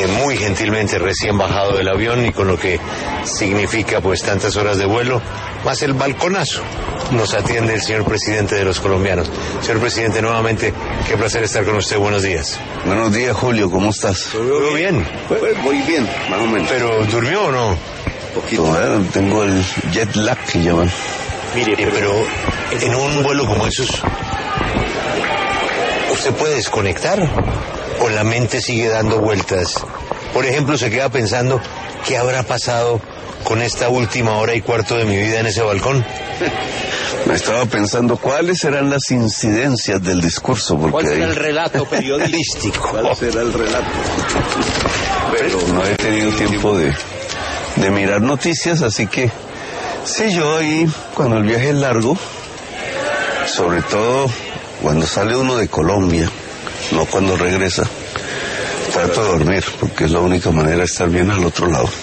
Muy gentilmente recién bajado del avión y con lo que significa pues tantas horas de vuelo, más el balconazo. Nos atiende el señor presidente de los colombianos. Señor presidente, nuevamente, qué placer estar con usted. Buenos días. Buenos días, Julio, ¿cómo estás? ¿Todo bien? Muy bien, más o menos. ¿Pero durmió o no? Poquito, tengo el jet lag que llaman. Mire, pero en un vuelo como esos, ¿usted puede desconectar o la mente sigue dando vueltas? Por ejemplo, se queda pensando, ¿qué habrá pasado con esta última hora y cuarto de mi vida en ese balcón? Me estaba pensando cuáles serán las incidencias del discurso. Porque ¿cuál será el relato periodístico? ¿Cuál será el relato? Pero no he tenido tiempo de mirar noticias, así que sí, yo ahí, cuando el viaje es largo, sobre todo cuando sale uno de Colombia, no cuando regresa, trato de dormir, porque es la única manera de estar bien al otro lado.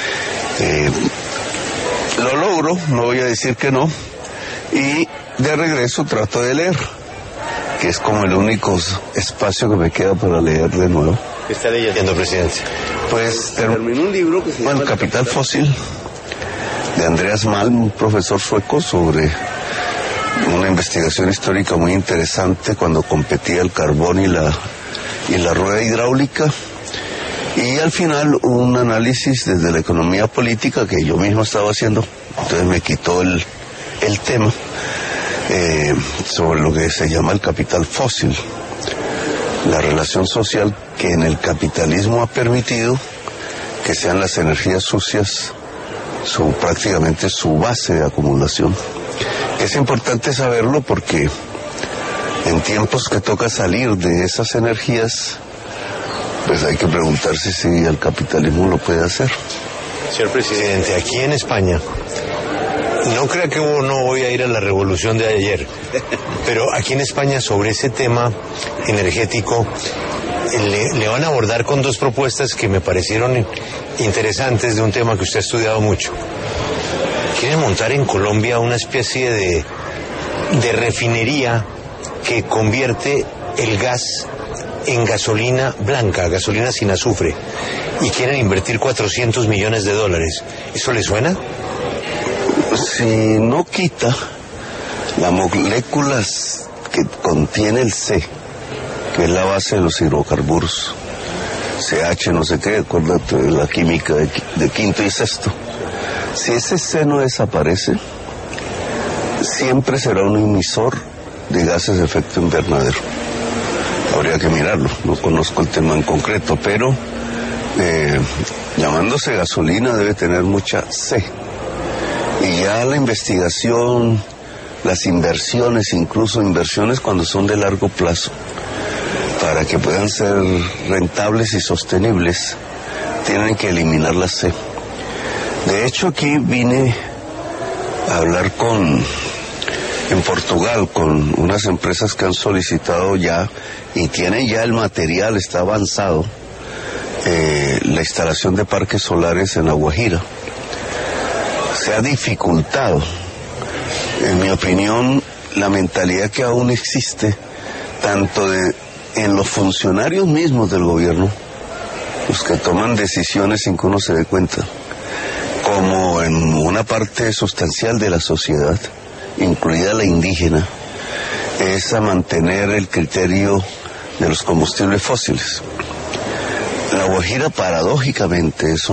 Lo logro, no voy a decir que no, y de regreso trato de leer, que es como el único espacio que me queda para leer de nuevo. ¿Qué está leyendo, presidente? Pues terminé un libro que se llama El Capital Fósil, de Andreas Malm, un profesor sueco, sobre una investigación histórica muy interesante cuando competía el carbón y la rueda hidráulica, y al final un análisis desde la economía política que yo mismo estaba haciendo, entonces me quitó el tema, sobre lo que se llama el capital fósil, la relación social que en el capitalismo ha permitido que sean las energías sucias prácticamente su base de acumulación. Es importante saberlo porque en tiempos que toca salir de esas energías, pues hay que preguntarse si el capitalismo lo puede hacer. Señor presidente, aquí en España, no crea que no voy a ir a la revolución de ayer, pero aquí en España sobre ese tema energético le van a abordar con dos propuestas que me parecieron interesantes de un tema que usted ha estudiado mucho. Quieren montar en Colombia una especie de refinería que convierte el gas en gasolina blanca, gasolina sin azufre, y quieren invertir $400 millones. ¿Eso le suena? Si no quita las moléculas que contiene el C, que es la base de los hidrocarburos, CH, no sé qué, acuérdate de la química de quinto y sexto. Si ese C no desaparece, siempre será un emisor de gases de efecto invernadero. Habría que mirarlo, no conozco el tema en concreto, pero llamándose gasolina debe tener mucha C. Y ya la investigación, las inversiones, incluso inversiones cuando son de largo plazo, para que puedan ser rentables y sostenibles, tienen que eliminar la C. De hecho, aquí vine a hablar en Portugal con unas empresas que han solicitado ya, y tienen ya el material, está avanzado, la instalación de parques solares en La Guajira. Se ha dificultado, en mi opinión, la mentalidad que aún existe, tanto en los funcionarios mismos del gobierno, los que toman decisiones sin que uno se dé cuenta, como en una parte sustancial de la sociedad, incluida la indígena, es a mantener el criterio de los combustibles fósiles. La Guajira, paradójicamente, es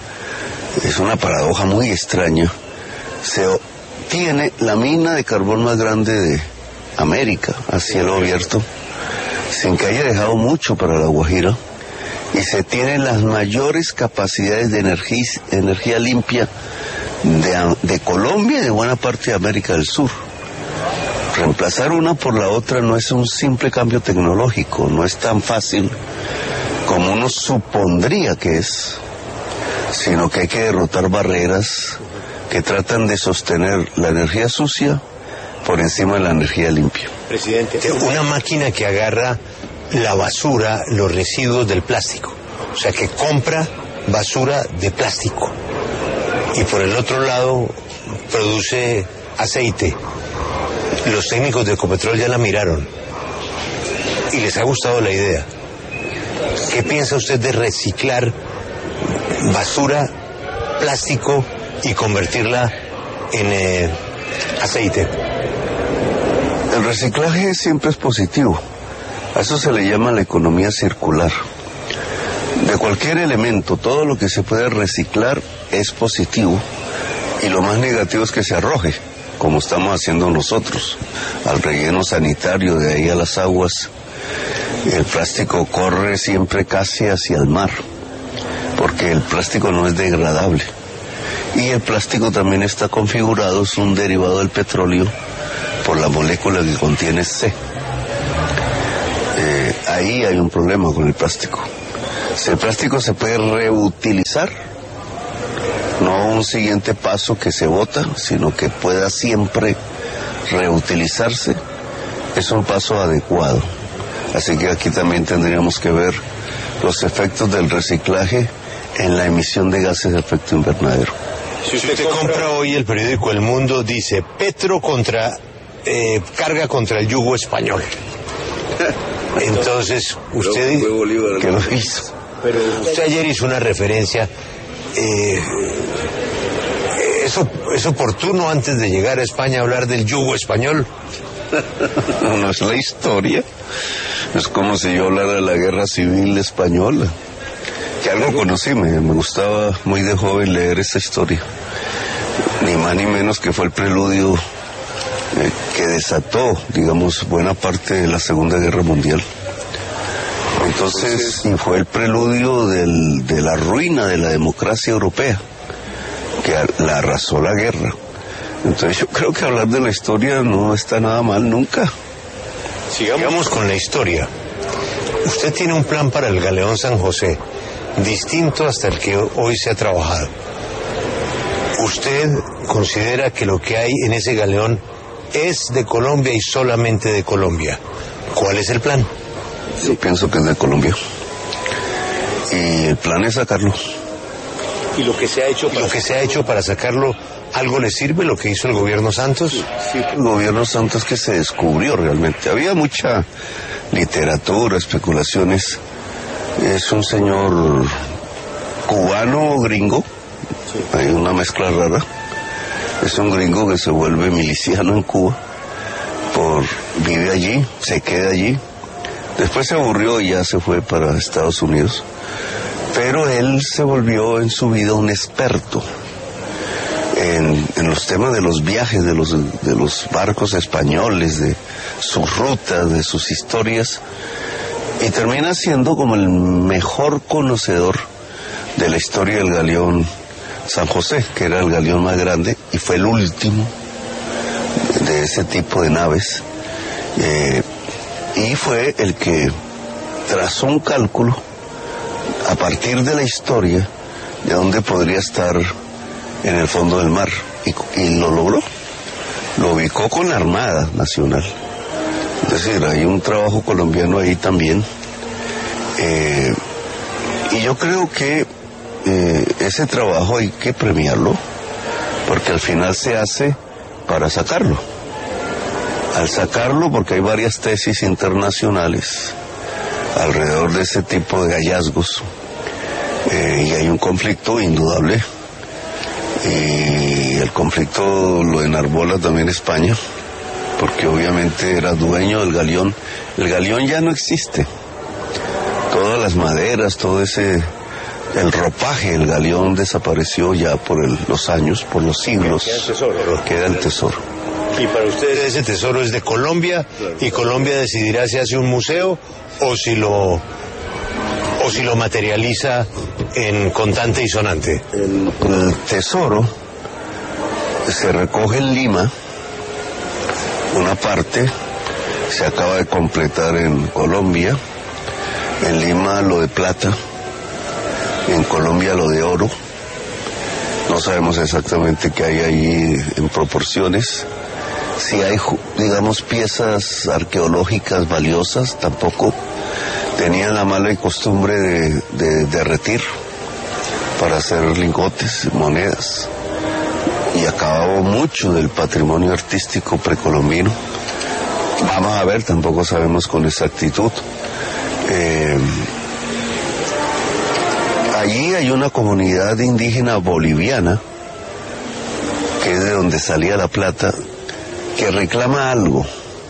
una paradoja muy extraña. Se tiene la mina de carbón más grande de América a cielo abierto, sin que haya dejado mucho para La Guajira, y se tienen las mayores capacidades de energía limpia de Colombia y de buena parte de América del Sur. Reemplazar una por la otra no es un simple cambio tecnológico, no es tan fácil como uno supondría que es, sino que hay que derrotar barreras que tratan de sostener la energía sucia por encima de la energía limpia. Presidente, una máquina que agarra la basura, los residuos del plástico, o sea, que compra basura de plástico y por el otro lado produce aceite. Los técnicos de Ecopetrol ya la miraron y les ha gustado la idea. ¿Qué piensa usted de reciclar basura, plástico y convertirla en aceite? El reciclaje siempre es positivo. A eso se le llama la economía circular. De cualquier elemento, todo lo que se puede reciclar es positivo, y lo más negativo es que se arroje, como estamos haciendo nosotros, al relleno sanitario, de ahí a las aguas. El plástico corre siempre casi hacia el mar, porque el plástico no es degradable. Y el plástico también está configurado, es un derivado del petróleo, por la molécula que contiene C. Ahí hay un problema con el plástico. Si el plástico se puede reutilizar, no un siguiente paso que se bota, sino que pueda siempre reutilizarse, es un paso adecuado. Así que aquí también tendríamos que ver los efectos del reciclaje en la emisión de gases de efecto invernadero. Si usted compra hoy el periódico El Mundo, dice Petro carga contra el yugo español. Entonces, usted que lo hizo. Pero usted ayer hizo una referencia. ¿Es oportuno antes de llegar a España hablar del yugo español? No es la historia. Es como si yo hablara de la guerra civil española, que algo conocí, me gustaba muy de joven leer esa historia. Ni más ni menos que fue el preludio que desató, digamos, buena parte de la Segunda Guerra Mundial. Entonces, y fue el preludio de la ruina de la democracia europea, que la arrasó la guerra. Entonces yo creo que hablar de la historia no está nada mal nunca. Sigamos con la historia. Usted tiene un plan para el galeón San José, distinto hasta el que hoy se ha trabajado. ¿Usted considera que lo que hay en ese galeón es de Colombia y solamente de Colombia? ¿Cuál es el plan? Yo pienso que es de Colombia. Y el plan es sacarlo. ¿Y lo que se ha hecho para sacarlo, algo le sirve lo que hizo el gobierno Santos? Sí, el gobierno Santos que se descubrió realmente. Había mucha literatura, especulaciones. Es un señor cubano gringo. Sí. Hay una mezcla rara. Es un gringo que se vuelve miliciano en Cuba. Vive allí, se queda allí. Después se aburrió y ya se fue para Estados Unidos. Pero él se volvió en su vida un experto en los temas de los viajes, de los barcos españoles, de sus rutas, de sus historias, y termina siendo como el mejor conocedor de la historia del galeón San José, que era el galeón más grande y fue el último de ese tipo de naves, y fue el que trazó un cálculo a partir de la historia de dónde podría estar en el fondo del mar, y lo logró. Lo ubicó con la Armada Nacional. Es decir, hay un trabajo colombiano ahí también, y yo creo que ese trabajo hay que premiarlo, porque al final se hace para sacarlo. Al sacarlo, porque hay varias tesis internacionales alrededor de ese tipo de hallazgos, y hay un conflicto indudable, y el conflicto lo enarbola también España, porque obviamente era dueño del galeón. El galeón ya no existe. Todas las maderas, el ropaje del galeón desapareció ya por los años, por los siglos. Queda el tesoro. Queda el tesoro. Y para ustedes ese tesoro es de Colombia, y Colombia decidirá si hace un museo o si lo materializa en contante y sonante. El tesoro se recoge en Lima, una parte se acaba de completar en Colombia, en Lima lo de plata, en Colombia lo de oro. No sabemos exactamente qué hay ahí en proporciones. Si hay, digamos, piezas arqueológicas valiosas, tampoco. Tenían la mala costumbre de derretir para hacer lingotes, monedas, y acabó mucho del patrimonio artístico precolombino. Vamos a ver, tampoco sabemos con exactitud. Allí hay una comunidad indígena boliviana, que es de donde salía la plata, que reclama algo.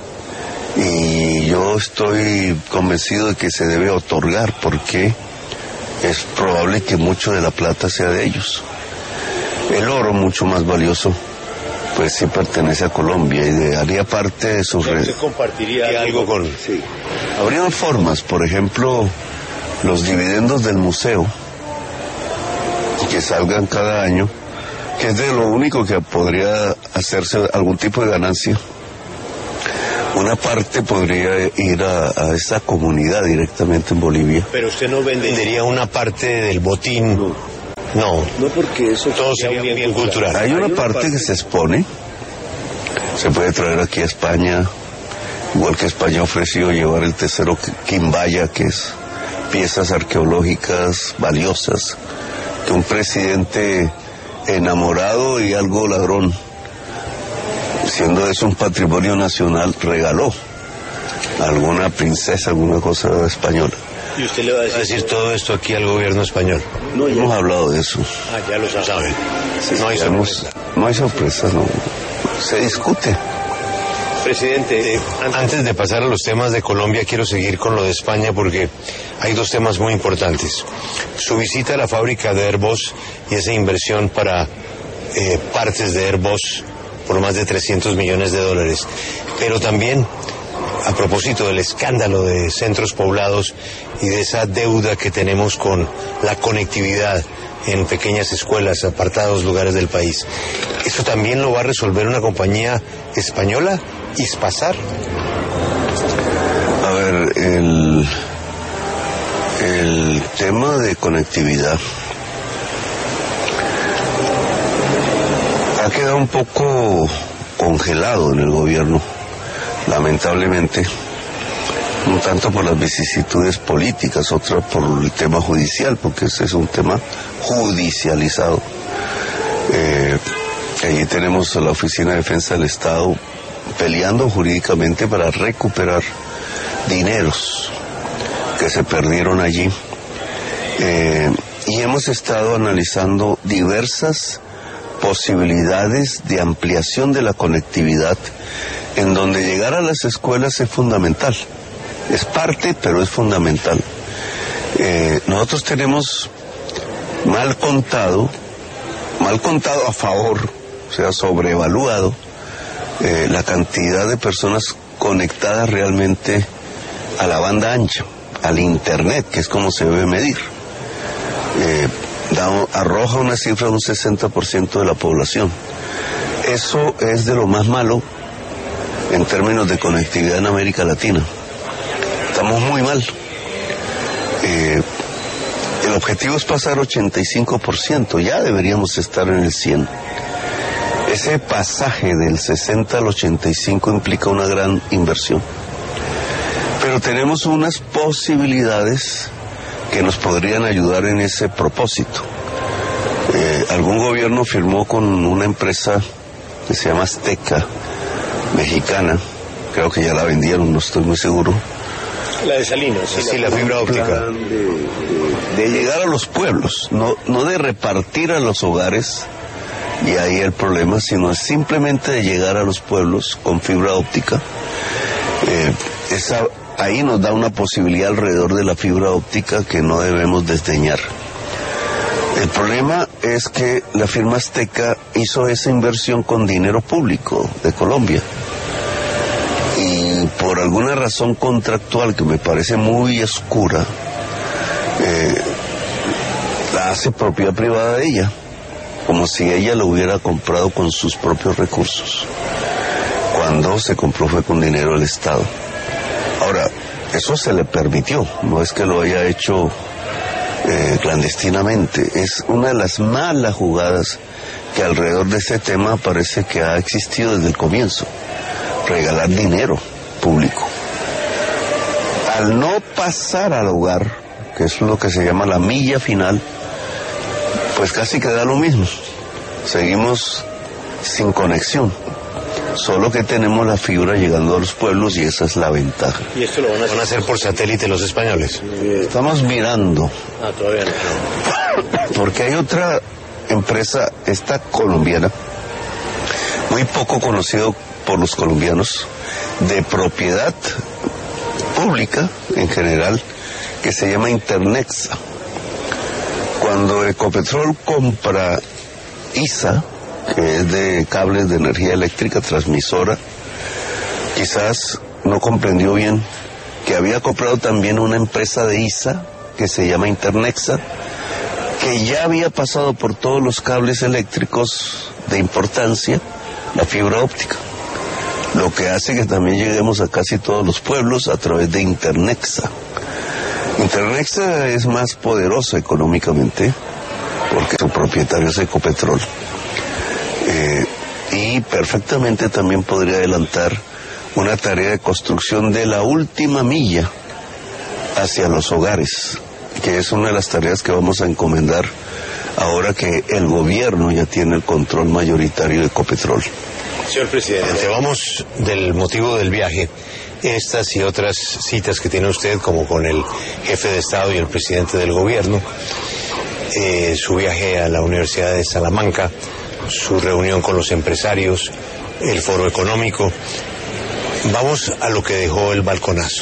Y yo estoy convencido de que se debe otorgar, porque es probable que mucho de la plata sea de ellos. El oro, mucho más valioso, pues sí pertenece a Colombia y haría parte de sus redes. ¿Usted compartiría algo con...? Sí. Habrían formas, por ejemplo, los dividendos del museo, que salgan cada año, que es de lo único que podría hacerse algún tipo de ganancia. Una parte podría ir a esa comunidad directamente en Bolivia. Pero usted no vendería una parte del botín. No, porque eso todo sería un bien cultural. Hay una parte que se expone, se puede traer aquí a España, igual que España ha ofrecido llevar el tesoro Quimbaya, que es piezas arqueológicas valiosas, que un presidente enamorado y algo ladrón, siendo eso un patrimonio nacional, regaló a alguna princesa, alguna cosa española. ¿Y usted le va a decir todo esto aquí al gobierno español? No, hemos hablado de eso. Ah, ya lo saben. Sí, no hay sorpresa. No hay sorpresa, no. Se discute. Presidente, antes de pasar a los temas de Colombia, quiero seguir con lo de España porque hay dos temas muy importantes. Su visita a la fábrica de Airbus y esa inversión para partes de Airbus por más de $300 millones. Pero también, a propósito del escándalo de centros poblados y de esa deuda que tenemos con la conectividad en pequeñas escuelas, apartados lugares del país. ¿Eso también lo va a resolver una compañía española, Hispasar? A ver, el tema de conectividad ha quedado un poco congelado en el gobierno, lamentablemente, un tanto por las vicisitudes políticas, otra por el tema judicial, porque ese es un tema judicializado. Allí tenemos a la Oficina de Defensa del Estado peleando jurídicamente para recuperar dineros que se perdieron allí. Y hemos estado analizando diversas posibilidades de ampliación de la conectividad, en donde llegar a las escuelas es fundamental. Es parte, pero es fundamental. Nosotros tenemos mal contado a favor, o sea, sobrevaluado, la cantidad de personas conectadas realmente a la banda ancha, al Internet, que es como se debe medir. Arroja una cifra de un 60% de la población. Eso es de lo más malo en términos de conectividad en América Latina. Estamos muy mal. El objetivo es pasar 85%, ya deberíamos estar en el 100%. Ese pasaje del 60 al 85 implica una gran inversión. Pero tenemos unas posibilidades que nos podrían ayudar en ese propósito. Algún gobierno firmó con una empresa que se llama Azteca, mexicana, creo que ya la vendieron, no estoy muy seguro. La de Salinas, sí, la fibra óptica. De llegar a los pueblos, no de repartir a los hogares, y ahí el problema, sino es simplemente de llegar a los pueblos con fibra óptica. Ahí nos da una posibilidad alrededor de la fibra óptica que no debemos desdeñar. El problema es que la firma Azteca hizo esa inversión con dinero público de Colombia. Y por alguna razón contractual que me parece muy oscura, la hace propiedad privada de ella, como si ella lo hubiera comprado con sus propios recursos. Cuando se compró fue con dinero del Estado. Ahora, eso se le permitió, no es que lo haya hecho clandestinamente. Es una de las malas jugadas que alrededor de este tema parece que ha existido desde el comienzo. Regalar dinero público. Al no pasar al hogar, que es lo que se llama la milla final, pues casi queda lo mismo. Seguimos sin conexión. Solo que tenemos la fibra llegando a los pueblos y esa es la ventaja. ¿Y esto lo van a hacer por satélite los españoles? Estamos mirando. Ah, todavía no. Porque hay otra empresa, esta colombiana, muy poco conocido por los colombianos, de propiedad pública en general, que se llama Internexa. Cuando Ecopetrol compra ISA, que es de cables de energía eléctrica, transmisora, quizás no comprendió bien que había comprado también una empresa de ISA que se llama Internexa, que ya había pasado por todos los cables eléctricos de importancia, la fibra óptica, lo que hace que también lleguemos a casi todos los pueblos a través de Internexa. Internexa es más poderosa económicamente porque su propietario es Ecopetrol, y perfectamente también podría adelantar una tarea de construcción de la última milla hacia los hogares, que es una de las tareas que vamos a encomendar ahora que el gobierno ya tiene el control mayoritario de Ecopetrol. Señor presidente, vamos del motivo del viaje. Estas y otras citas que tiene usted, como con el jefe de Estado y el presidente del gobierno, su viaje a la Universidad de Salamanca, su reunión con los empresarios, el foro económico. Vamos a lo que dejó el balconazo.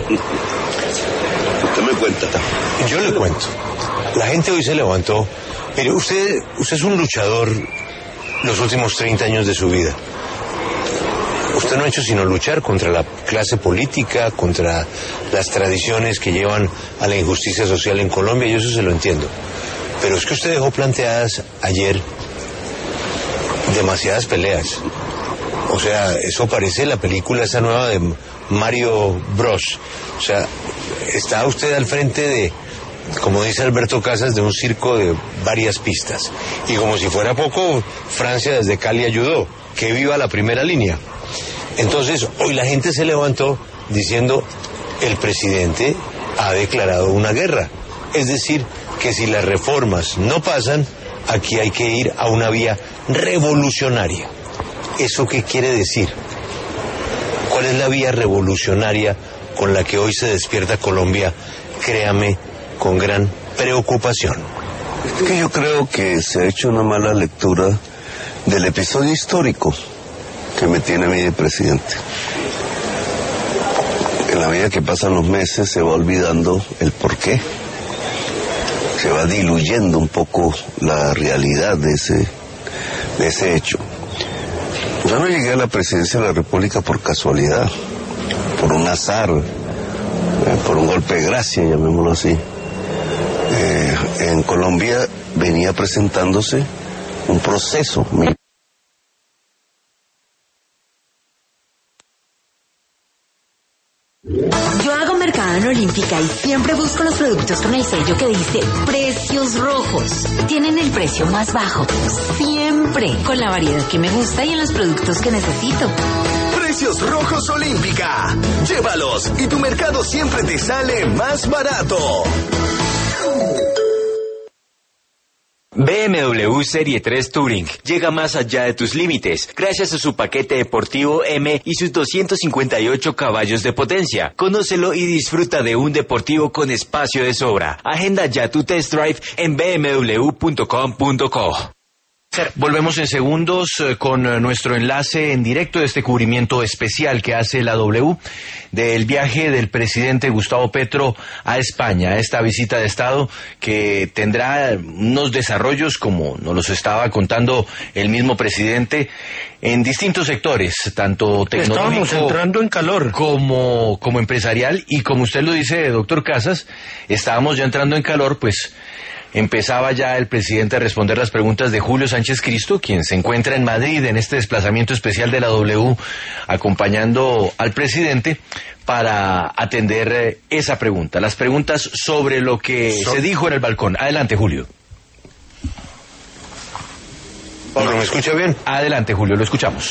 Usted me cuenta. Yo le cuento. La gente hoy se levantó. Mire, usted es un luchador los últimos 30 años de su vida. Usted no ha hecho sino luchar contra la clase política, contra las tradiciones que llevan a la injusticia social en Colombia, y eso se lo entiendo. Pero es que usted dejó planteadas ayer demasiadas peleas. O sea, eso parece la película esa nueva de Mario Bros. O sea, está usted al frente de, como dice Alberto Casas, de un circo de varias pistas. Y como si fuera poco, Francia desde Cali ayudó. Que viva la primera línea. Entonces, hoy la gente se levantó diciendo, el presidente ha declarado una guerra. Es decir, que si las reformas no pasan, aquí hay que ir a una vía revolucionaria. ¿Eso qué quiere decir? ¿Cuál es la vía revolucionaria con la que hoy se despierta Colombia? Créame, con gran preocupación. Es que yo creo que se ha hecho una mala lectura del episodio histórico que me tiene a mí de presidente. En la medida que pasan los meses se va olvidando el porqué. Se va diluyendo un poco la realidad de ese hecho. Yo no llegué a la presidencia de la República por casualidad, por un azar, por un golpe de gracia, llamémoslo así. En Colombia venía presentándose un proceso. Yo hago mercado en Olímpica y siempre busco los productos con el sello que dice Precios Rojos. Tienen el precio más bajo, siempre, con la variedad que me gusta y en los productos que necesito. Precios Rojos Olímpica. Llévalos y tu mercado siempre te sale más barato. BMW Serie 3 Touring llega más allá de tus límites gracias a su paquete deportivo M y sus 258 caballos de potencia. Conócelo y disfruta de un deportivo con espacio de sobra. Agenda ya tu test drive en bmw.com.co. Volvemos en segundos con nuestro enlace en directo de este cubrimiento especial que hace la W del viaje del presidente Gustavo Petro a España, esta visita de Estado que tendrá unos desarrollos, como nos los estaba contando el mismo presidente, en distintos sectores, tanto tecnológico, estamos entrando en calor, como empresarial, y como usted lo dice, doctor Casas, estábamos ya entrando en calor, pues empezaba ya el presidente a responder las preguntas de Julio Sánchez Cristo, quien se encuentra en Madrid en este desplazamiento especial de la W, acompañando al presidente para atender esa pregunta, las preguntas sobre lo que se dijo en el balcón. Adelante, Julio. Pablo, ¿me escucha bien? Adelante, Julio, lo escuchamos.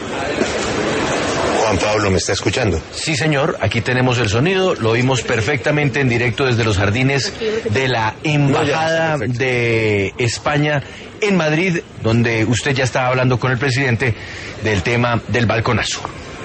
Juan Pablo, ¿me está escuchando? Sí, señor, aquí tenemos el sonido, lo oímos perfectamente en directo desde los jardines de la Embajada de España en Madrid, donde usted ya estaba hablando con el presidente del tema del balconazo.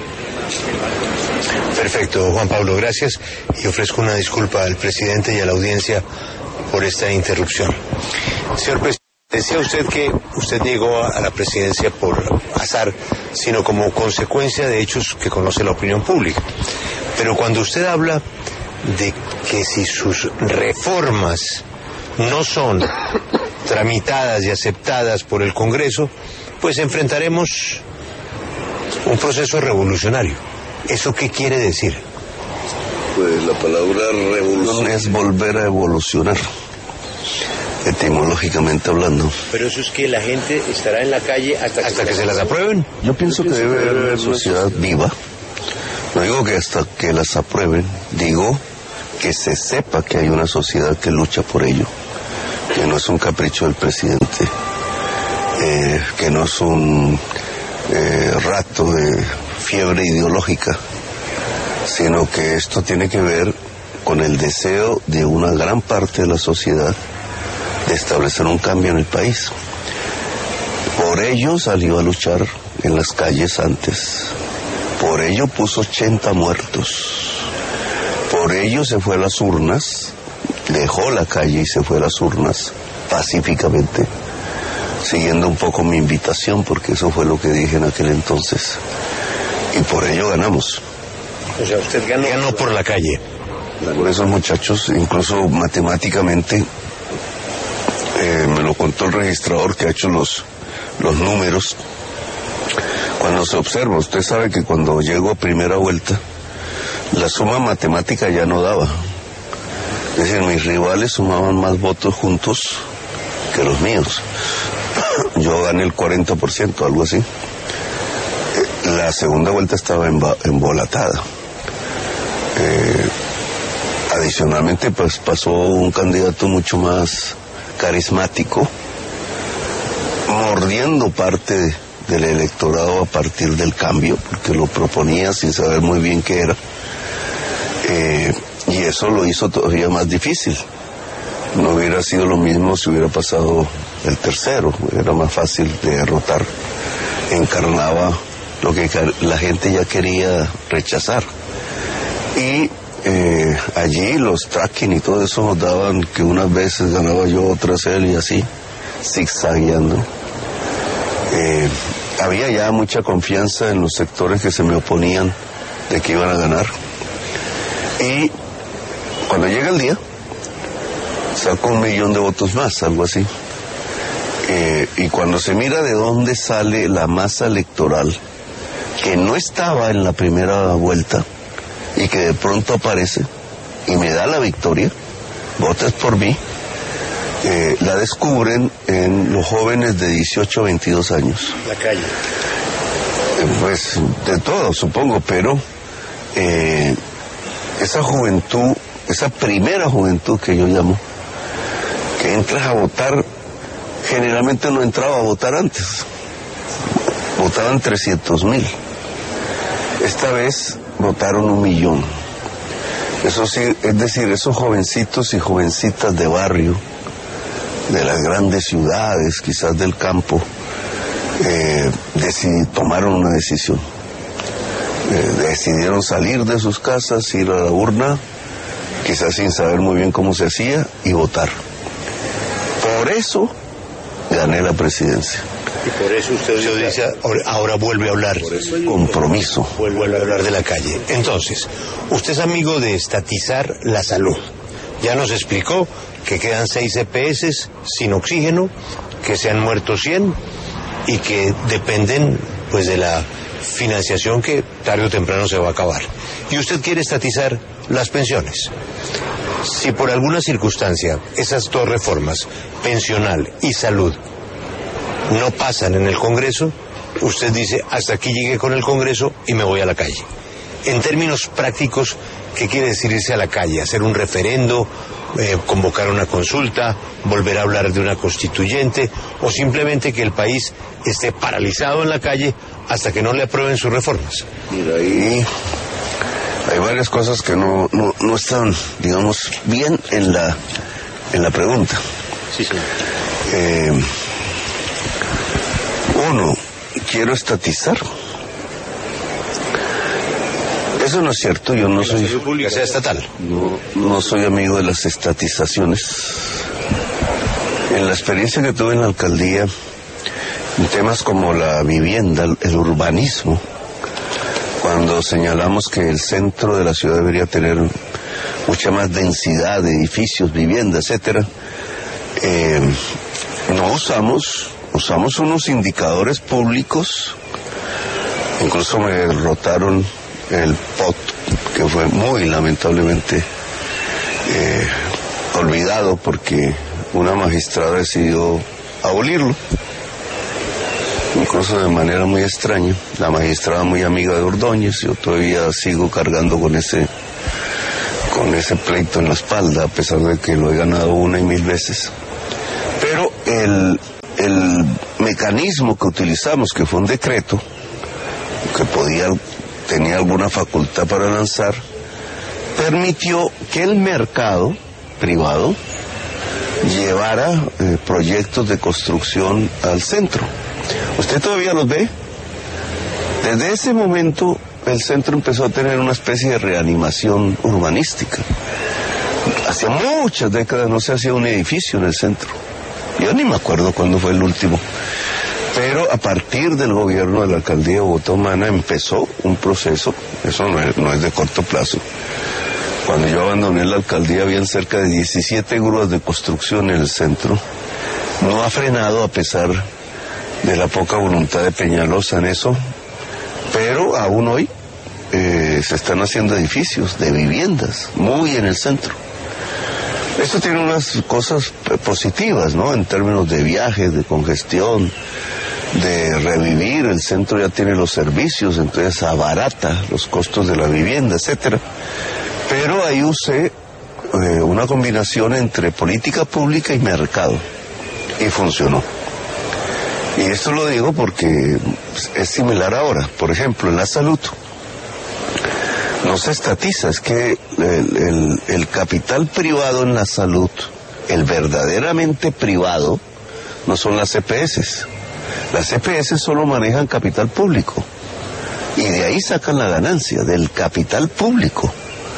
Perfecto, Juan Pablo, gracias, y ofrezco una disculpa al presidente y a la audiencia por esta interrupción. Señor presidente, decía usted que usted llegó a la presidencia por azar, sino como consecuencia de hechos que conoce la opinión pública. Pero cuando usted habla de que si sus reformas no son tramitadas y aceptadas por el Congreso, pues enfrentaremos un proceso revolucionario. ¿Eso qué quiere decir? Pues la palabra revolución es volver a evolucionar, etimológicamente hablando. Pero eso es que la gente estará en la calle hasta que se las aprueben. Yo pienso que debe haber una sociedad viva. No digo que hasta que las aprueben, digo que se sepa que hay una sociedad que lucha por ello, que no es un capricho del presidente, que no es un rato de fiebre ideológica, sino que esto tiene que ver con el deseo de una gran parte de la sociedad de establecer un cambio en el país. Por ello salió a luchar en las calles antes, por ello puso 80 muertos, por ello se fue a las urnas, dejó la calle y se fue a las urnas pacíficamente, siguiendo un poco mi invitación, porque eso fue lo que dije en aquel entonces, y por ello ganamos. O sea, usted ganó por la calle. Por esos muchachos, incluso matemáticamente, me lo contó el registrador que ha hecho los números. Cuando se observa, usted sabe que cuando llego a primera vuelta, la suma matemática ya no daba. Es decir, mis rivales sumaban más votos juntos que los míos. Yo gané el 40%, algo así. La segunda vuelta estaba embolatada. Adicionalmente, pues pasó un candidato mucho más carismático, mordiendo parte del electorado a partir del cambio, porque lo proponía sin saber muy bien qué era. Y eso lo hizo todavía más difícil. No hubiera sido lo mismo si hubiera pasado el tercero, era más fácil de derrotar. Encarnaba lo que la gente ya quería rechazar. Y allí los tracking y todo eso nos daban que unas veces ganaba yo, otras él, y así, zigzagueando. Había ya mucha confianza en los sectores que se me oponían de que iban a ganar. Y cuando llega el día, saco 1 millón de votos más, algo así. Y cuando se mira de dónde sale la masa electoral, que no estaba en la primera vuelta, y que de pronto aparece, y me da la victoria, votes por mí, la descubren en los jóvenes de 18 a 22 años. La calle. Pues de todo, supongo, pero esa juventud, esa primera juventud que yo llamo, que entras a votar, generalmente no entraba a votar antes, votaban 300,000. Esta vez votaron 1 millón. Eso sí, es decir, esos jovencitos y jovencitas de barrio, de las grandes ciudades, quizás del campo, tomaron una decisión. Decidieron salir de sus casas, ir a la urna, quizás sin saber muy bien cómo se hacía, y votar. Por eso gané la presidencia. Y por eso usted dice, ahora vuelve a hablar. Por eso compromiso. Vuelve a hablar de la calle. Entonces, usted es amigo de estatizar la salud. Ya nos explicó que quedan 6 EPS sin oxígeno, que se han muerto 100 y que dependen pues de la financiación que tarde o temprano se va a acabar. Y usted quiere estatizar las pensiones. Si por alguna circunstancia esas 2 reformas, pensional y salud, no pasan en el Congreso, usted dice, hasta aquí llegué con el Congreso y me voy a la calle. En términos prácticos, ¿qué quiere decir irse a la calle? ¿Hacer un referendo, convocar una consulta, volver a hablar de una constituyente, o simplemente que el país esté paralizado en la calle hasta que no le aprueben sus reformas? Mira, ahí hay varias cosas que no están, digamos, bien en la pregunta. Sí, sí. Uno, quiero estatizar. Eso no es cierto, yo no soy... salud pública sea estatal. No soy amigo de las estatizaciones. En la experiencia que tuve en la alcaldía, en temas como la vivienda, el urbanismo, cuando señalamos que el centro de la ciudad debería tener mucha más densidad de edificios, viviendas, etcétera, no usamos unos indicadores públicos. Incluso me derrotaron el POT, que fue muy lamentablemente olvidado porque una magistrada decidió abolirlo, incluso de manera muy extraña. La magistrada muy amiga de Ordóñez, yo todavía sigo cargando con ese pleito en la espalda, a pesar de que lo he ganado 1 y 1000 veces. Pero el mecanismo que utilizamos, que fue un decreto, que tenía alguna facultad para lanzar, permitió que el mercado privado llevara proyectos de construcción al centro. ¿Usted todavía los ve? Desde ese momento el centro empezó a tener una especie de reanimación urbanística. Hace muchas décadas no se hacía un edificio en el centro. Yo ni me acuerdo cuándo fue el último. Pero a partir del gobierno de la alcaldía de Bogotá Humana empezó un proceso, eso no es de corto plazo. Cuando yo abandoné la alcaldía habían cerca de 17 grúas de construcción en el centro. No ha frenado a pesar de la poca voluntad de Peñalosa en eso, pero aún hoy se están haciendo edificios de viviendas muy en el centro. Esto tiene unas cosas positivas, ¿no? En términos de viajes, de congestión, de revivir, el centro ya tiene los servicios, entonces abarata los costos de la vivienda, etcétera. Pero ahí usé una combinación entre política pública y mercado, y funcionó. Y esto lo digo porque es similar ahora. Por ejemplo, en la salud no se estatiza, es que el capital privado en la salud, el verdaderamente privado, no son las EPS. Las EPS solo manejan capital público y de ahí sacan la ganancia, del capital público.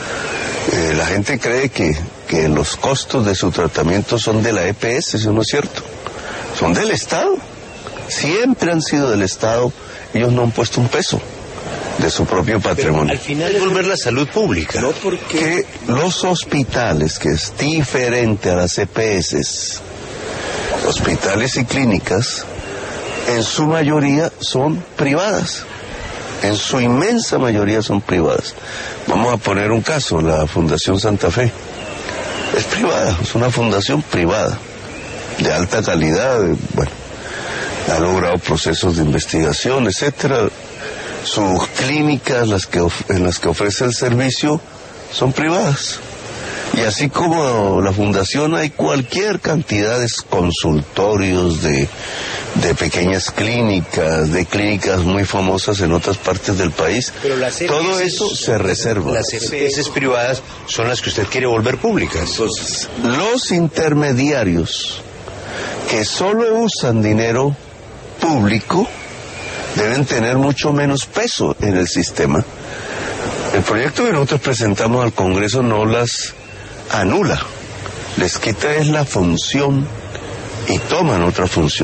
La gente cree que los costos de su tratamiento son de la EPS, eso no es cierto. Son del Estado. Siempre han sido del Estado. Ellos no han puesto un peso de su propio patrimonio. Pero al final es volver la salud pública. No, porque los hospitales, que es diferente a las EPS, hospitales y clínicas, en su mayoría son privadas. En su inmensa mayoría son privadas. Vamos a poner un caso, la Fundación Santa Fe. Es privada, es una fundación privada, de alta calidad, bueno, ha logrado procesos de investigación, etcétera. Sus clínicas, en las que ofrece el servicio, son privadas. Y así como la fundación, hay cualquier cantidad de consultorios, de pequeñas clínicas, de clínicas muy famosas en otras partes del país. Pero todo eso se reserva. Las EPS privadas son las que usted quiere volver públicas. Entonces, los intermediarios que solo usan dinero público deben tener mucho menos peso en el sistema. El proyecto que nosotros presentamos al Congreso no las anula, les quita es la función y toman otra función.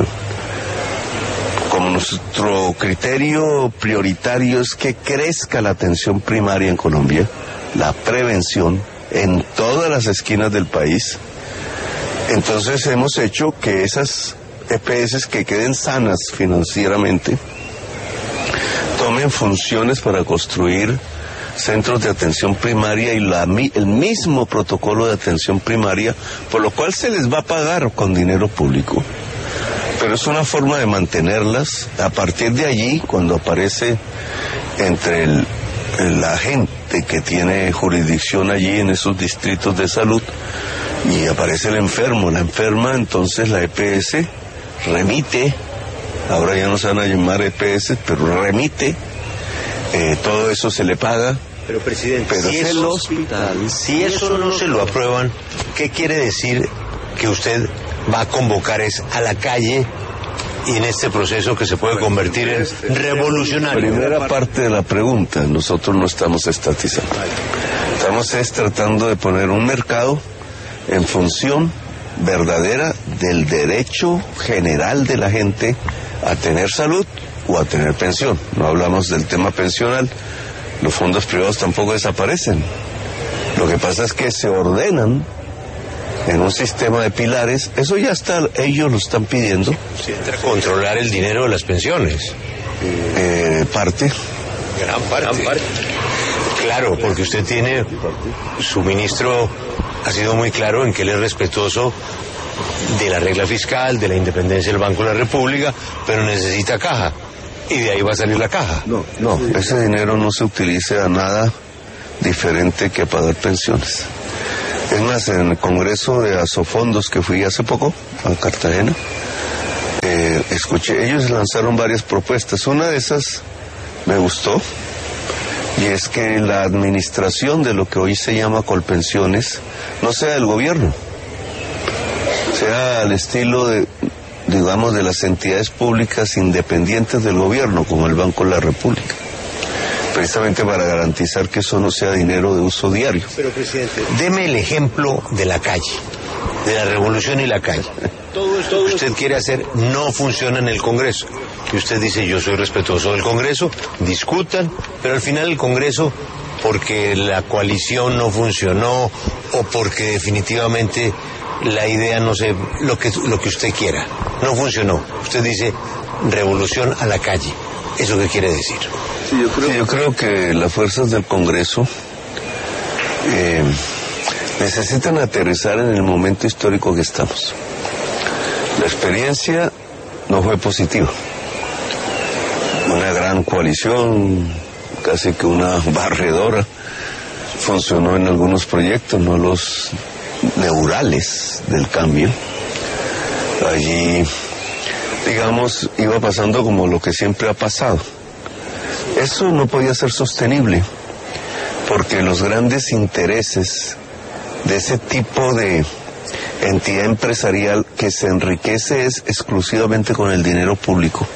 Como nuestro criterio prioritario es que crezca la atención primaria en Colombia, la prevención en todas las esquinas del país, entonces hemos hecho que esas EPS que queden sanas financieramente tomen funciones para construir centros de atención primaria y el mismo protocolo de atención primaria, por lo cual se les va a pagar con dinero público. Pero es una forma de mantenerlas. A partir de allí, cuando aparece entre la gente que tiene jurisdicción allí en esos distritos de salud y aparece el enfermo, la enferma, entonces la EPS remite, ahora ya no se van a llamar EPS, pero remite, todo eso se le paga. Pero presidente, pero si, es el hospital, si eso no se lo aprueban, ¿qué quiere decir que usted va a convocar a la calle y en este proceso que se puede convertir en revolucionario? Primera parte de la pregunta, nosotros no estamos estatizando. Estamos tratando de poner un mercado en función verdadera del derecho general de la gente a tener salud o a tener pensión. No hablamos del tema pensional, los fondos privados tampoco desaparecen. Lo que pasa es que se ordenan en un sistema de pilares, eso ya está, ellos lo están pidiendo. Sí, controlar el dinero de las pensiones. Parte. Gran parte. Claro, porque usted tiene, su ministro ha sido muy claro en que él es respetuoso de la regla fiscal, de la independencia del Banco de la República, pero necesita caja. Y de ahí va a salir la caja. No, ese dinero no se utiliza a nada diferente que a pagar pensiones. Es más, en el Congreso de Asofondos que fui hace poco a Cartagena, escuché, ellos lanzaron varias propuestas. Una de esas me gustó, y es que la administración de lo que hoy se llama Colpensiones no sea del gobierno, sea al estilo de, digamos, de las entidades públicas independientes del gobierno, como el Banco de la República, precisamente para garantizar que eso no sea dinero de uso diario. Pero, presidente, deme el ejemplo de la calle, de la revolución y la calle. Todo esto que usted quiere hacer no funciona en el Congreso. Y usted dice, yo soy respetuoso del Congreso, discutan, pero al final el Congreso, porque la coalición no funcionó o porque definitivamente la idea, no sé, lo que usted quiera, no funcionó. Usted dice, revolución a la calle. ¿Eso qué quiere decir? Sí, yo creo que las fuerzas del Congreso necesitan aterrizar en el momento histórico que estamos. La experiencia no fue positiva. Una gran coalición, casi que una barredora, funcionó en algunos proyectos, no los neurales del cambio. Allí, digamos, iba pasando como lo que siempre ha pasado. Eso no podía ser sostenible, porque los grandes intereses de ese tipo de entidad empresarial que se enriquece es exclusivamente con el dinero público,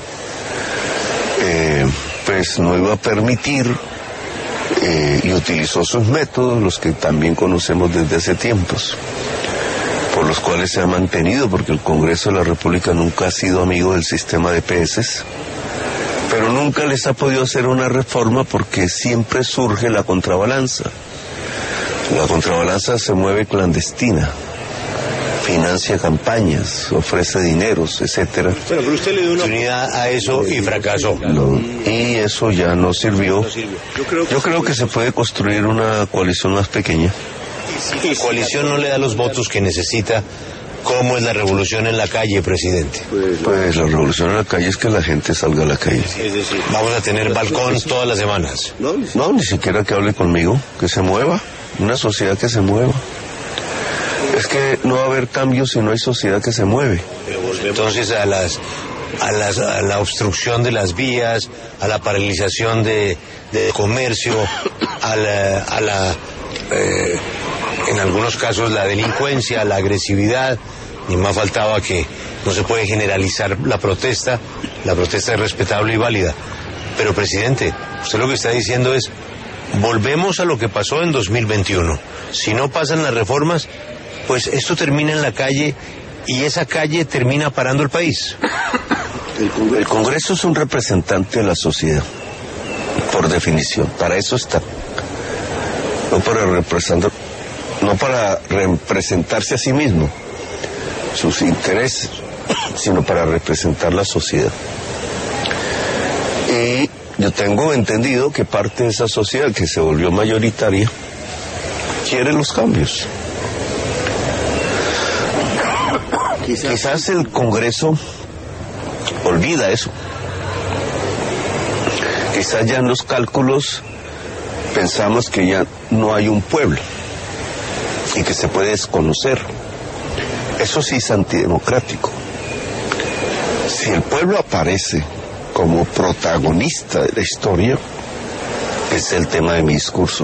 pues no iba a permitir, y utilizó sus métodos, los que también conocemos desde hace tiempos, por los cuales se ha mantenido, porque el Congreso de la República nunca ha sido amigo del sistema de PS, pero nunca les ha podido hacer una reforma porque siempre surge la contrabalanza. La contrabalanza se mueve clandestina, financia campañas, ofrece dineros, etcétera. Bueno, pero usted le dio una oportunidad a eso y fracasó. Y eso ya no sirvió. Yo creo que se puede construir una coalición más pequeña. Y coalición no le da los votos que necesita. ¿Cómo es la revolución en la calle, presidente? Pues la revolución en la calle es que la gente salga a la calle. Es decir, vamos a tener balcón todas las semanas. No, ni siquiera que hable conmigo, que se mueva, una sociedad que se mueva. Es que no va a haber cambios si no hay sociedad que se mueve. Entonces a la obstrucción de las vías, a la paralización de comercio, en algunos casos la delincuencia, la agresividad, ni más faltaba que no se puede generalizar la protesta es respetable y válida. Pero, presidente, usted lo que está diciendo es, volvemos a lo que pasó en 2021. Si no pasan las reformas, pues esto termina en la calle y esa calle termina parando el país. El Congreso es un representante de la sociedad, por definición, para eso está. No para representarse a sí mismo, sus intereses, sino para representar la sociedad. Y yo tengo entendido que parte de esa sociedad que se volvió mayoritaria quiere los cambios. Quizás el Congreso olvida eso. Quizás ya en los cálculos pensamos que ya no hay un pueblo y que se puede desconocer. Eso sí es antidemocrático. Si el pueblo aparece como protagonista de la historia, que es el tema de mi discurso,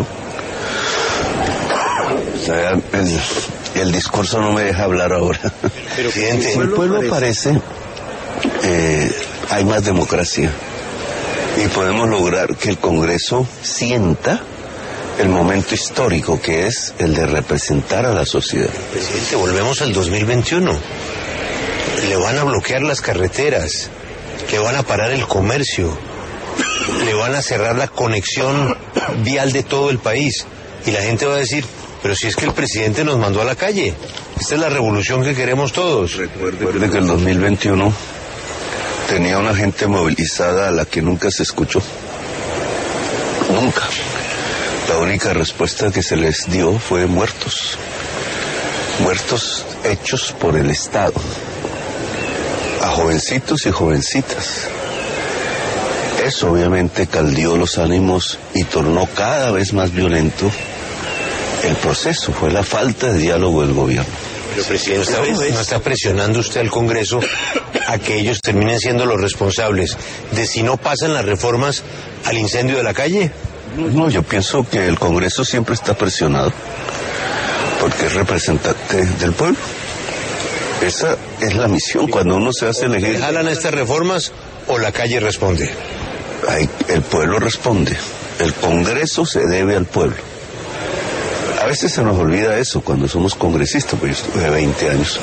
o sea, el discurso no me deja hablar ahora. Pero, presidente, si el pueblo aparece, hay más democracia y podemos lograr que el Congreso sienta el momento histórico que es el de representar a la sociedad. Presidente, volvemos al 2021. Le van a bloquear las carreteras, le van a parar el comercio, le van a cerrar la conexión vial de todo el país. Y la gente va a decir, pero si es que el presidente nos mandó a la calle. Esta es la revolución que queremos todos. Recuerde que el 2021 tenía una gente movilizada a la que nunca se escuchó. Nunca. La única respuesta que se les dio fue muertos. Muertos hechos por el Estado. A jovencitos y jovencitas. Eso obviamente caldeó los ánimos y tornó cada vez más violento el proceso. Fue la falta de diálogo del gobierno. Pero, presidente, ¿no está presionando usted al Congreso a que ellos terminen siendo los responsables de si no pasan las reformas al incendio de la calle? No, yo pienso que el Congreso siempre está presionado porque es representante del pueblo. Esa es la misión. Cuando uno se hace elegir... ¿Jalan estas reformas o la calle responde? El pueblo responde. El Congreso se debe al pueblo. A veces se nos olvida eso cuando somos congresistas, porque yo estuve 20 años.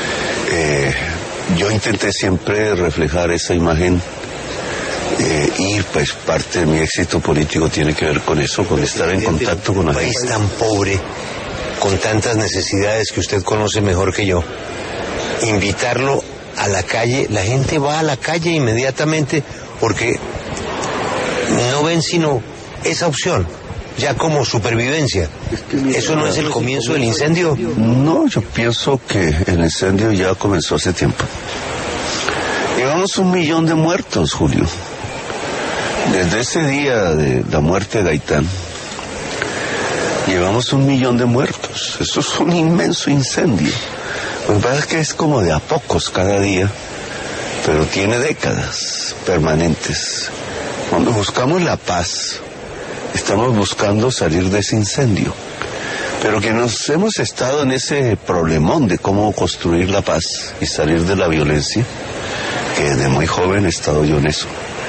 Yo intenté siempre reflejar esa imagen y pues parte de mi éxito político tiene que ver con eso, con estar en contacto con la gente. Un país tan pobre, con tantas necesidades que usted conoce mejor que yo, invitarlo a la calle, la gente va a la calle inmediatamente porque no ven sino esa opción, ya como supervivencia. ¿Eso no es el comienzo del incendio? No, yo pienso que el incendio ya comenzó hace tiempo. Llevamos 1 millón de muertos, Julio. Desde ese día de la muerte de Gaitán, llevamos 1 millón de muertos. Eso es un inmenso incendio. Lo que pasa es que es como de a pocos cada día, pero tiene décadas permanentes. Cuando buscamos la paz, estamos buscando salir de ese incendio. Pero que nos hemos estado en ese problemón de cómo construir la paz y salir de la violencia, que desde muy joven he estado yo en eso.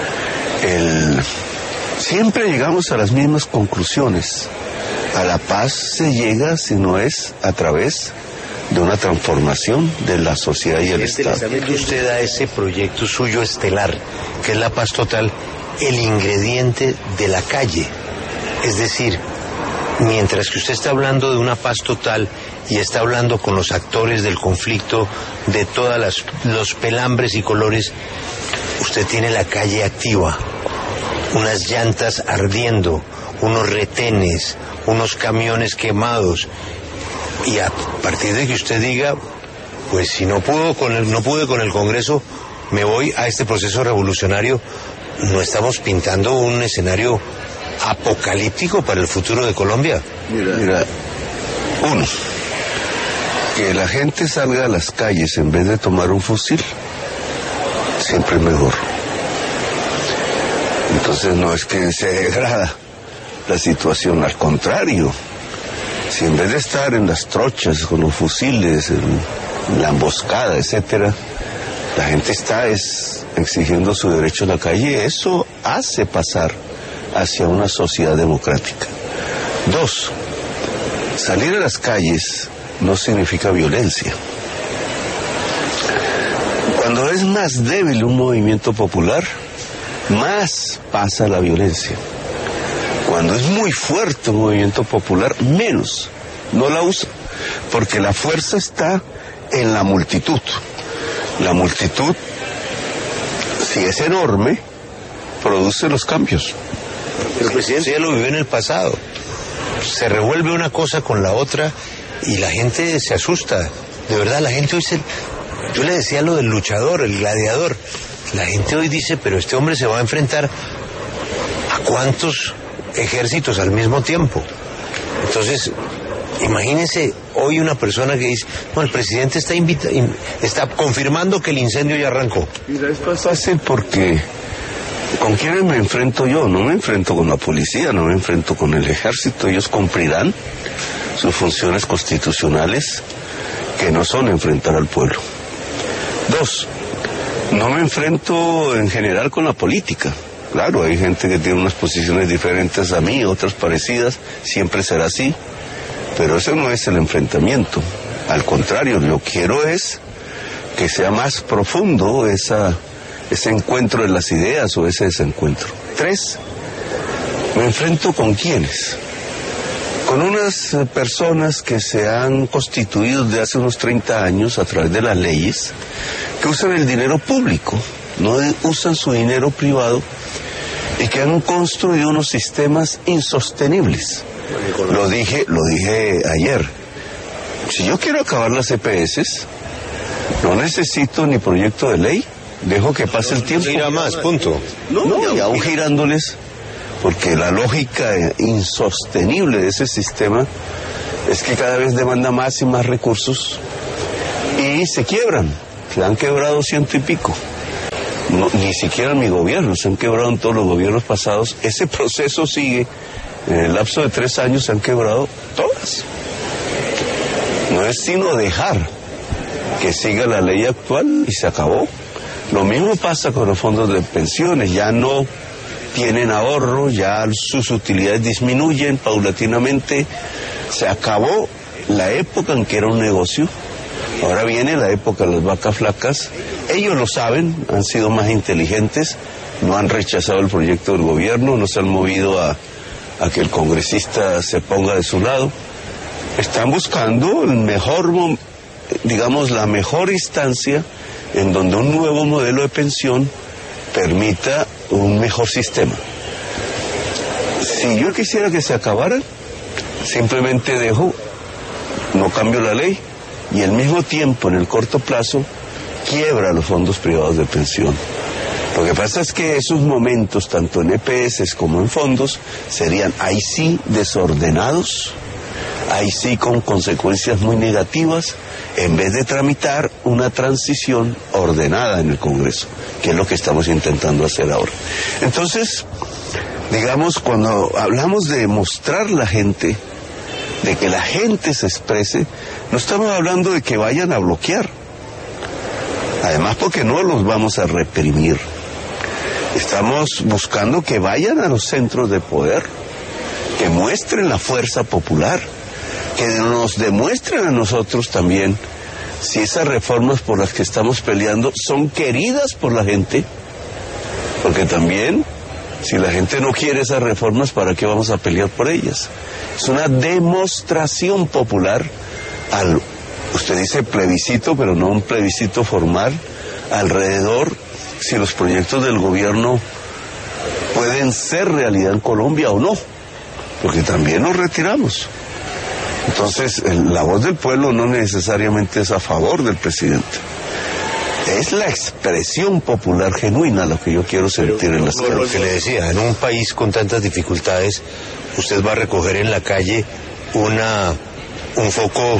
Siempre llegamos a las mismas conclusiones. A la paz se llega si no es a través de una transformación de la sociedad y el Estado. ¿Sabe que usted a ese proyecto suyo estelar, que es la paz total, el ingrediente de la calle? Es decir, mientras que usted está hablando de una paz total y está hablando con los actores del conflicto, de todos los pelambres y colores, usted tiene la calle activa, unas llantas ardiendo, unos retenes, unos camiones quemados. Y a partir de que usted diga, pues si no pude con el Congreso, me voy a este proceso revolucionario, no estamos pintando un escenario apocalíptico para el futuro de Colombia. Mira, uno, que la gente salga a las calles en vez de tomar un fusil, siempre es mejor. Entonces no es que se degrada la situación, al contrario. Si en vez de estar en las trochas con los fusiles, en la emboscada, etcétera, la gente está exigiendo su derecho a la calle, eso hace pasar hacia una sociedad democrática. 2, salir a las calles no significa violencia. Cuando es más débil un movimiento popular, más pasa la violencia. Cuando es muy fuerte un movimiento popular, menos. No la usa, porque la fuerza está en la multitud. La multitud, si es enorme, produce los cambios. El presidente ya lo vivió en el pasado. Se revuelve una cosa con la otra y la gente se asusta. De verdad, la gente hoy yo le decía lo del luchador, el gladiador. La gente hoy dice, pero este hombre se va a enfrentar a cuántos ejércitos al mismo tiempo. Entonces, imagínense hoy una persona que dice, no, el presidente está confirmando que el incendio ya arrancó. Mira, esto es fácil porque ¿con quiénes me enfrento yo? No me enfrento con la policía, no me enfrento con el ejército. Ellos cumplirán sus funciones constitucionales, que no son enfrentar al pueblo. 2, no me enfrento en general con la política. Claro, hay gente que tiene unas posiciones diferentes a mí, otras parecidas, siempre será así, pero eso no es el enfrentamiento. Al contrario, lo que quiero es que sea más profundo ese encuentro de las ideas o ese desencuentro. 3, me enfrento con ¿quiénes? Con unas personas que se han constituido desde hace unos 30 años a través de las leyes, que usan el dinero público, no usan su dinero privado, y que han construido unos sistemas insostenibles. Lo dije ayer. Si yo quiero acabar las EPS, no necesito ni proyecto de ley, dejo que pase el tiempo. Gira más, punto. No, y aún girándoles, porque la lógica insostenible de ese sistema es que cada vez demanda más y más recursos y se quiebran. Se han quebrado 100 y pico. No, ni siquiera en mi gobierno, se han quebrado en todos los gobiernos pasados. Ese proceso sigue. En el lapso de 3 años se han quebrado todas. No es sino dejar que siga la ley actual y se acabó. Lo mismo pasa con los fondos de pensiones, ya no tienen ahorro, ya sus utilidades disminuyen paulatinamente. Se acabó la época en que era un negocio. Ahora viene la época de las vacas flacas. Ellos lo saben, han sido más inteligentes, no han rechazado el proyecto del gobierno, no se han movido a que el congresista se ponga de su lado. Están buscando el mejor, digamos, la mejor instancia en donde un nuevo modelo de pensión permita un mejor sistema. Si yo quisiera que se acabara, simplemente no cambio la ley, y al mismo tiempo, en el corto plazo, quiebra los fondos privados de pensión. Lo que pasa es que esos momentos, tanto en EPS como en fondos, serían ahí sí desordenados, ahí sí con consecuencias muy negativas, en vez de tramitar una transición ordenada en el Congreso, que es lo que estamos intentando hacer ahora. Entonces, digamos, cuando hablamos de mostrar la gente, de que la gente se exprese, no estamos hablando de que vayan a bloquear. Además, porque no los vamos a reprimir. Estamos buscando que vayan a los centros de poder, que muestren la fuerza popular, que nos demuestren a nosotros también si esas reformas por las que estamos peleando son queridas por la gente, porque también, si la gente no quiere esas reformas, ¿para qué vamos a pelear por ellas? Es una demostración popular usted dice plebiscito, pero no un plebiscito formal, alrededor si los proyectos del gobierno pueden ser realidad en Colombia o no, porque también nos retiramos. Entonces, la voz del pueblo no necesariamente es a favor del presidente. Es la expresión popular genuina lo que yo quiero sentir en las calles. Lo que le decía, en un país con tantas dificultades, usted va a recoger en la calle un foco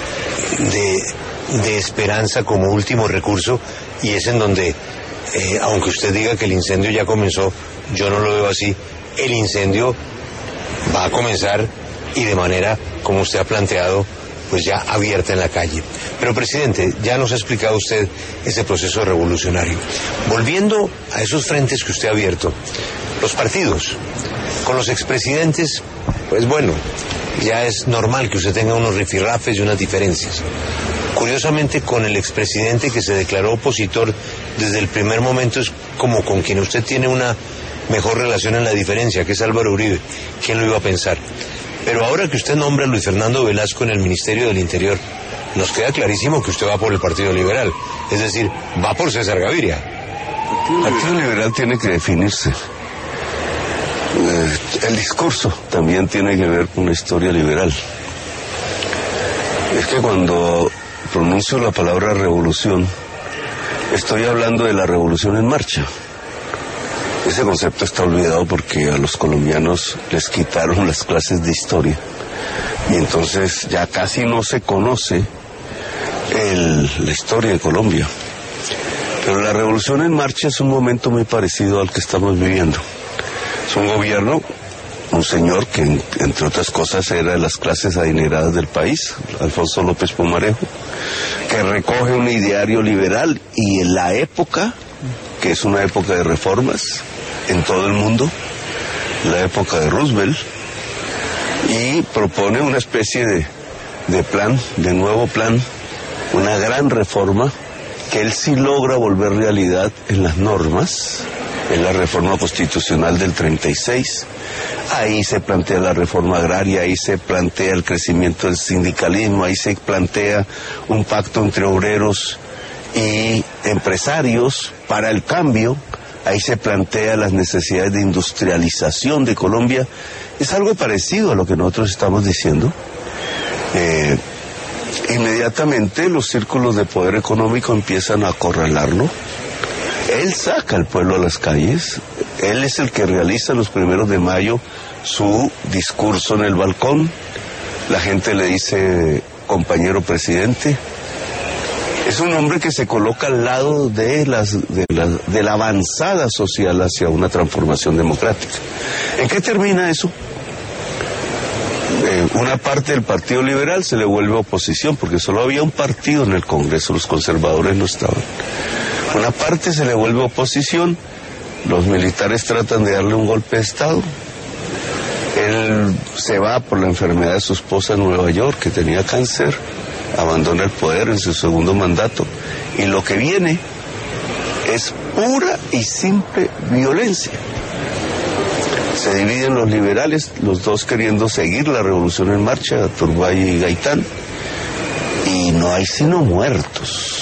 de esperanza como último recurso, y es en donde, aunque usted diga que el incendio ya comenzó, yo no lo veo así. El incendio va a comenzar, y de manera, como usted ha planteado, pues ya abierta en la calle. Pero, presidente, ya nos ha explicado usted ese proceso revolucionario. Volviendo a esos frentes que usted ha abierto, los partidos, con los expresidentes, pues bueno, ya es normal que usted tenga unos rifirrafes y unas diferencias. Curiosamente, con el expresidente que se declaró opositor desde el primer momento, es como con quien usted tiene una mejor relación en la diferencia, que es Álvaro Uribe. ¿Quién lo iba a pensar? Pero ahora que usted nombra a Luis Fernando Velasco en el Ministerio del Interior, nos queda clarísimo que usted va por el Partido Liberal, es decir, va por César Gaviria. El Partido Liberal tiene que definirse. El discurso también tiene que ver con la historia liberal. Es que cuando pronuncio la palabra revolución, estoy hablando de la revolución en marcha. Ese concepto está olvidado porque a los colombianos les quitaron las clases de historia y entonces ya casi no se conoce la historia de Colombia. Pero la revolución en marcha es un momento muy parecido al que estamos viviendo. Es un gobierno, un señor que entre otras cosas era de las clases adineradas del país, Alfonso López Pumarejo, que recoge un ideario liberal, y en la época, que es una época de reformas, en todo el mundo, la época de Roosevelt, y propone una especie de plan, de nuevo plan, una gran reforma que él sí logra volver realidad en las normas, en la reforma constitucional del 36. Ahí se plantea la reforma agraria, ahí se plantea el crecimiento del sindicalismo, ahí se plantea un pacto entre obreros y empresarios para el cambio, ahí se plantea las necesidades de industrialización de Colombia. Es algo parecido a lo que nosotros estamos diciendo. Inmediatamente los círculos de poder económico empiezan a acorralarlo. Él saca al pueblo a las calles, él es el que realiza los 1 de mayo su discurso en el balcón, la gente le dice compañero presidente. Es un hombre que se coloca al lado de la avanzada social hacia una transformación democrática. ¿En qué termina eso? Una parte del Partido Liberal se le vuelve oposición, porque solo había un partido en el Congreso, los conservadores no estaban. Una parte se le vuelve oposición, los militares tratan de darle un golpe de Estado. Él se va por la enfermedad de su esposa en Nueva York, que tenía cáncer, abandona el poder en su segundo mandato, y lo que viene es pura y simple violencia. Se dividen los liberales, los dos queriendo seguir la revolución en marcha, Turbay y Gaitán, y no hay sino muertos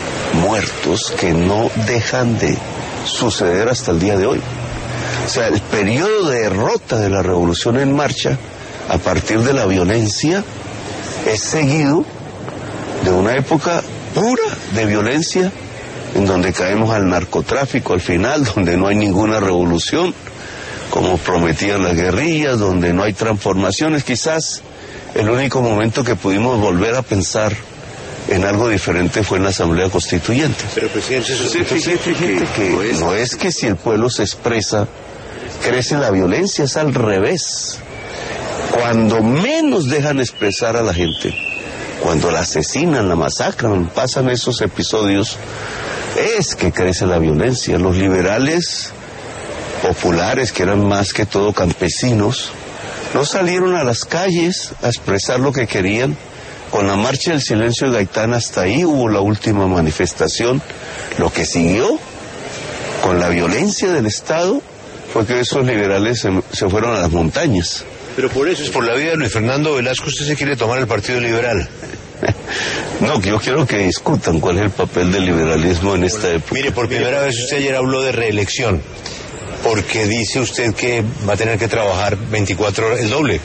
que no dejan de suceder hasta el día de hoy. O sea, el periodo de derrota de la revolución en marcha, a partir de la violencia, es seguido de una época pura de violencia, en donde caemos al narcotráfico al final, donde no hay ninguna revolución, como prometían las guerrillas, donde no hay transformaciones. Quizás el único momento que pudimos volver a pensar en algo diferente fue en la Asamblea Constituyente. Pero, presidente, eso que no es que si el pueblo se expresa, crece la violencia, es al revés. Cuando menos dejan expresar a la gente, cuando la asesinan, la masacran, pasan esos episodios, es que crece la violencia. Los liberales populares, que eran más que todo campesinos, no salieron a las calles a expresar lo que querían. Con la marcha del silencio de Gaitán, hasta ahí hubo la última manifestación. Lo que siguió con la violencia del Estado fue que esos liberales se fueron a las montañas. Pero por eso es por la vida de Luis Fernando Velasco, usted se quiere tomar el Partido Liberal. No, yo quiero que discutan cuál es el papel del liberalismo en esta época. Mire, por primera vez usted ayer habló de reelección, porque dice usted que va a tener que trabajar 24 horas, el doble.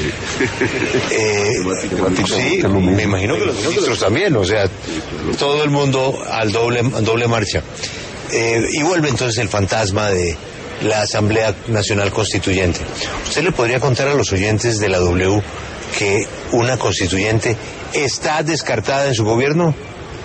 Sí, me imagino que los ministros también, o sea, todo el mundo al doble marcha. Y vuelve entonces el fantasma de la Asamblea Nacional Constituyente. ¿Usted le podría contar a los oyentes de la W que una constituyente está descartada en su gobierno?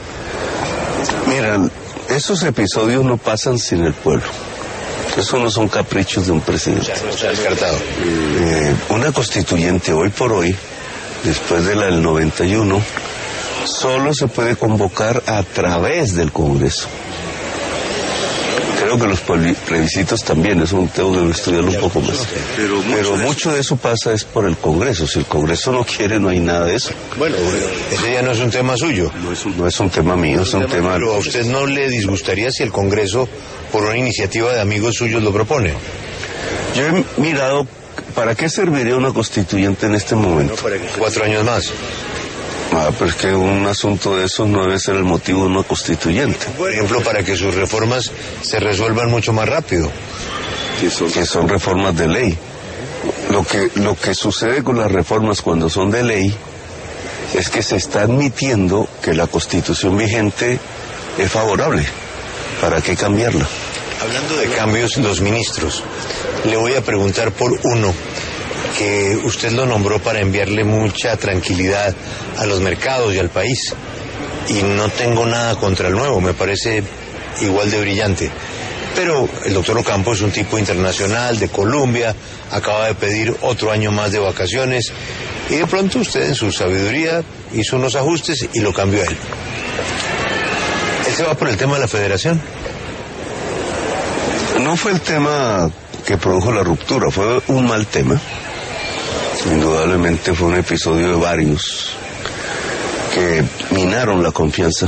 Mira, esos episodios no pasan sin el pueblo. Eso no son caprichos de un presidente. Ya no está descartado. Una constituyente hoy por hoy, después de la del 91, solo se puede convocar a través del Congreso. Creo que los plebiscitos también, es un tema de estudiarlo un poco más. Pero mucho de eso pasa es por el Congreso. Si el Congreso no quiere, no hay nada de eso. Bueno, ese ya no es un tema suyo. No es un tema mío, es un tema... Pero a usted no le disgustaría si el Congreso, por una iniciativa de amigos suyos, lo propone. Yo he mirado, ¿para qué serviría una constituyente en este momento? No, para que 4 años más. Pero es que un asunto de esos no debe ser el motivo de una constituyente. Por ejemplo, para que sus reformas se resuelvan mucho más rápido. Que son reformas de ley. Lo que sucede con las reformas cuando son de ley es que se está admitiendo que la Constitución vigente es favorable. ¿Para qué cambiarla? Hablando de cambios, los ministros, le voy a preguntar por uno que usted lo nombró para enviarle mucha tranquilidad a los mercados y al país. Y no tengo nada contra el nuevo, me parece igual de brillante. Pero el doctor Ocampo es un tipo internacional de Colombia, acaba de pedir otro año más de vacaciones y de pronto usted en su sabiduría hizo unos ajustes y lo cambió a él. ¿Él se va por el tema de la federación? No fue el tema que produjo la ruptura, fue un mal tema. Indudablemente fue un episodio de varios que minaron la confianza,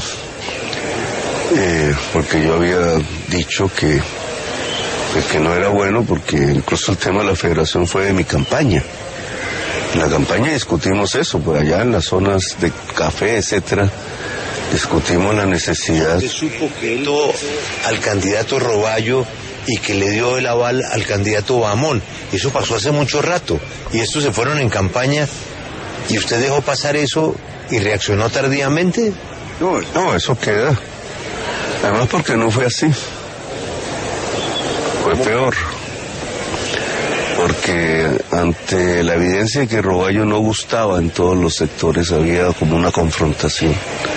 porque yo había dicho que no era bueno, porque incluso el tema de la federación fue de mi campaña. En la campaña discutimos eso, pues allá en las zonas de café, etcétera, discutimos la necesidad. ¿Usted supo que él al candidato Roballo y que le dio el aval al candidato Bamón? Eso pasó hace mucho rato, y estos se fueron en campaña, y usted dejó pasar eso y reaccionó tardíamente. No, eso queda. Además porque no fue así. Fue peor. Porque ante la evidencia de que Roballo no gustaba en todos los sectores, había como una confrontación.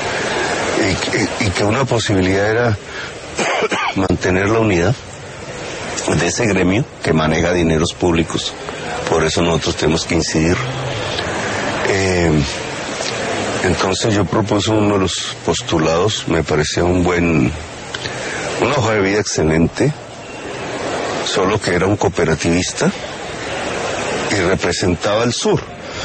Y que una posibilidad era mantener la unidad de ese gremio que maneja dineros públicos. Por eso nosotros tenemos que incidir. Entonces yo propuse uno de los postulados, me parecía una hoja de vida excelente, solo que era un cooperativista y representaba el sur.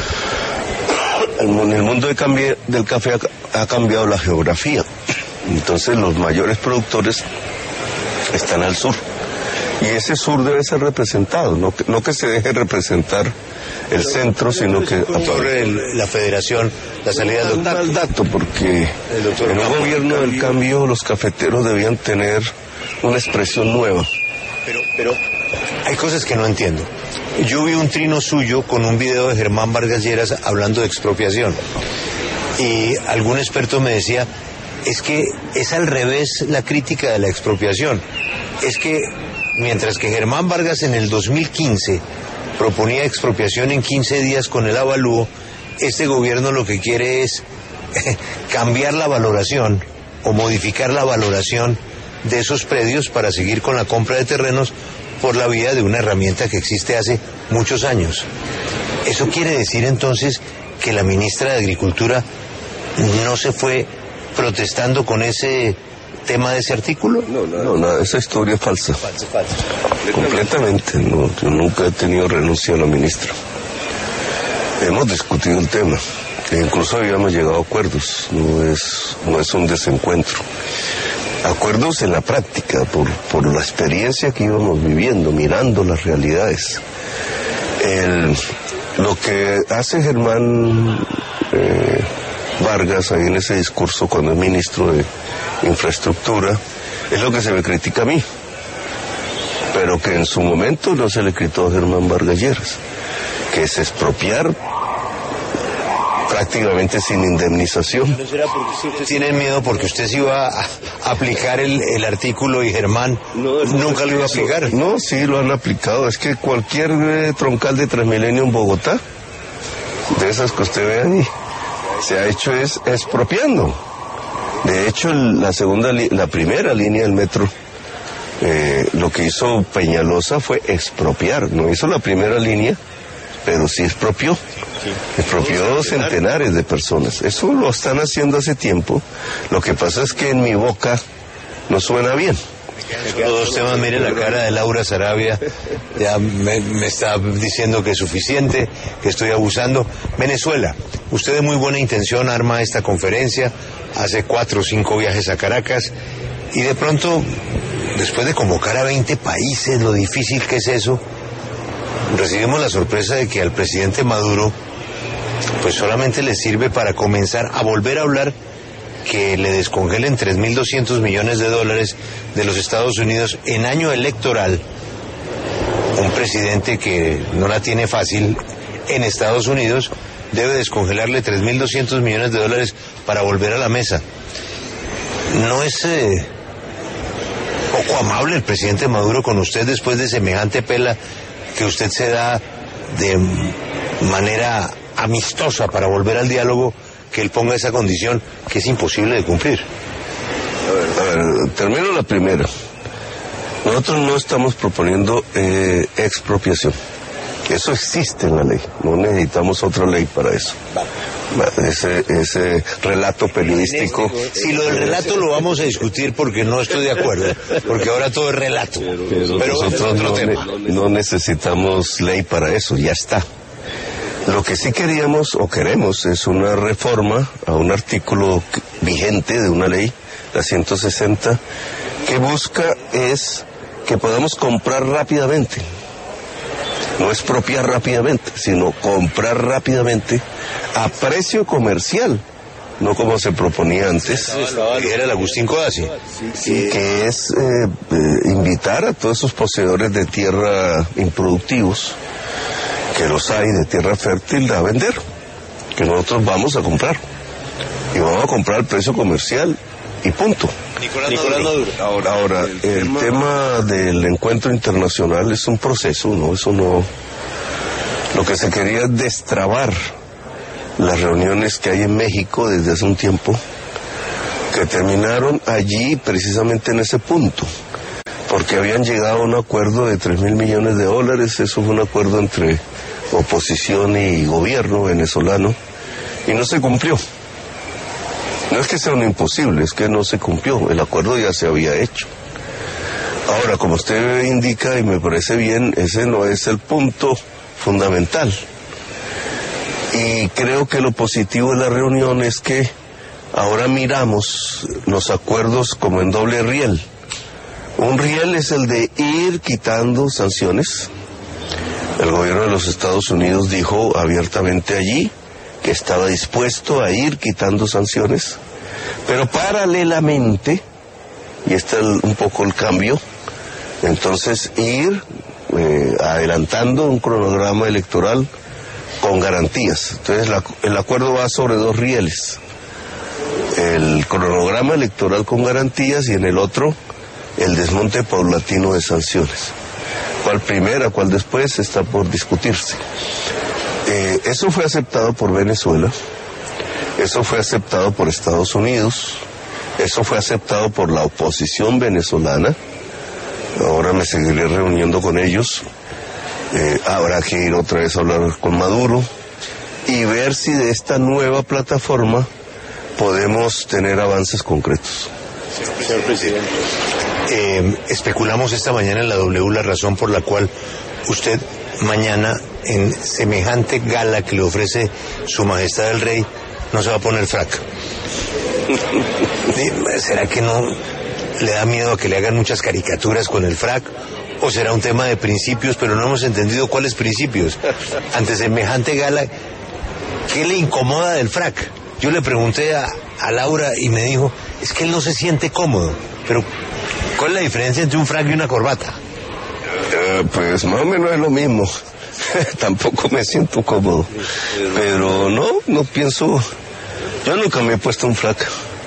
En el mundo del café ha cambiado la geografía, entonces los mayores productores están al sur, y ese sur debe ser representado, no que se deje representar el centro, sino que la federación, la salida del doctor. Mal dato, porque en el gobierno del cambio los cafeteros debían tener una expresión nueva. Pero hay cosas que no entiendo. Yo vi un trino suyo con un video de Germán Vargas Lleras hablando de expropiación, y algún experto me decía, es que es al revés la crítica de la expropiación. Es que mientras que Germán Vargas en el 2015 proponía expropiación en 15 días con el avalúo, este gobierno lo que quiere es cambiar la valoración o modificar la valoración de esos predios para seguir con la compra de terrenos por la vía de una herramienta que existe hace muchos años. ¿Eso quiere decir entonces que la ministra de Agricultura no se fue protestando con ese tema de ese artículo? No, esa historia es falsa. Falsa. Completamente. No, yo nunca he tenido renuncia a la ministra. Hemos discutido el tema. Incluso habíamos llegado a acuerdos. No es un desencuentro. Acuerdos en la práctica, por la experiencia que íbamos viviendo, mirando las realidades. Lo que hace Germán Vargas ahí en ese discurso cuando es ministro de Infraestructura es lo que se me critica a mí, pero que en su momento no se le criticó a Germán Vargas Lleras, que es expropiar prácticamente sin indemnización. ¿No será porque ustedes tienen miedo porque usted se iba a aplicar el artículo y Germán nunca lo iba a aplicar? No, sí lo han aplicado. Es que cualquier troncal de Transmilenio en Bogotá, de esas que usted ve ahí, se ha hecho es expropiando. De hecho, la primera línea del metro, lo que hizo Peñalosa fue expropiar. No hizo la primera línea, pero sí expropió. Expropió centenares de personas. Eso lo están haciendo hace tiempo. Lo que pasa es que en mi boca no suena bien. Todos temas, mire la cara de Laura Sarabia, ya me está diciendo que es suficiente, que estoy abusando. Venezuela, usted de muy buena intención arma esta conferencia, hace 4 o 5 viajes a Caracas, y de pronto, después de convocar a 20 países, lo difícil que es eso, recibimos la sorpresa de que al presidente Maduro pues solamente le sirve para comenzar a volver a hablar que le descongelen $3.200 millones de los Estados Unidos en año electoral. Un presidente que no la tiene fácil en Estados Unidos debe descongelarle $3.200 millones para volver a la mesa. ¿No es poco amable el presidente Maduro con usted después de semejante pela que usted se da de manera amistosa para volver al diálogo, que él ponga esa condición que es imposible de cumplir? A ver, termino la primera. Nosotros no estamos proponiendo expropiación. Eso existe en la ley. No necesitamos otra ley para eso. ese relato periodístico. Si lo del relato lo vamos a discutir porque no estoy de acuerdo, porque ahora todo es relato. Pero es otro tema. No necesitamos ley para eso, ya está. Lo que sí queríamos o queremos es una reforma a un artículo vigente de una ley, la 160, que busca es que podamos comprar rápidamente. No expropiar rápidamente, sino comprar rápidamente a precio comercial, no como se proponía antes. Era el Agustín Codazzi. Que es invitar a todos esos poseedores de tierra improductivos, que los hay de tierra fértil, a vender, que nosotros vamos a comprar. Y vamos a comprar al precio comercial y punto. Nicolás Maduro. Ahora, el tema del encuentro internacional es un proceso, ¿no? Eso no... Lo que se quería es destrabar las reuniones que hay en México desde hace un tiempo, que terminaron allí precisamente en ese punto, porque habían llegado a un acuerdo de $3.000 millones. Eso fue un acuerdo entre oposición y gobierno venezolano, y no se cumplió. No es que sea un imposible, es que no se cumplió, el acuerdo ya se había hecho. Ahora, como usted indica, y me parece bien, ese no es el punto fundamental. Y creo que lo positivo de la reunión es que ahora miramos los acuerdos como en doble riel. Un riel es el de ir quitando sanciones. El gobierno de los Estados Unidos dijo abiertamente allí que estaba dispuesto a ir quitando sanciones, pero paralelamente, y este es un poco el cambio, entonces ir adelantando un cronograma electoral con garantías. Entonces el acuerdo va sobre dos rieles: el cronograma electoral con garantías, y en el otro el desmonte paulatino de sanciones. ¿Cuál primera, cuál después? Está por discutirse. Eso fue aceptado por Venezuela, eso fue aceptado por Estados Unidos, eso fue aceptado por la oposición venezolana. Ahora me seguiré reuniendo con ellos. Habrá que ir otra vez a hablar con Maduro y ver si de esta nueva plataforma podemos tener avances concretos. Señor presidente, especulamos esta mañana en la W la razón por la cual usted mañana, en semejante gala que le ofrece Su Majestad el Rey, no se va a poner frac. ¿Será que no le da miedo a que le hagan muchas caricaturas con el frac? ¿O será un tema de principios, pero no hemos entendido cuáles principios? Ante semejante gala, ¿qué le incomoda del frac? Yo le pregunté a Laura y me dijo, es que él no se siente cómodo. Pero, ¿cuál es la diferencia entre un frac y una corbata? Pues más o menos es lo mismo. Tampoco me siento cómodo. Pero no pienso... Yo nunca me he puesto un frac.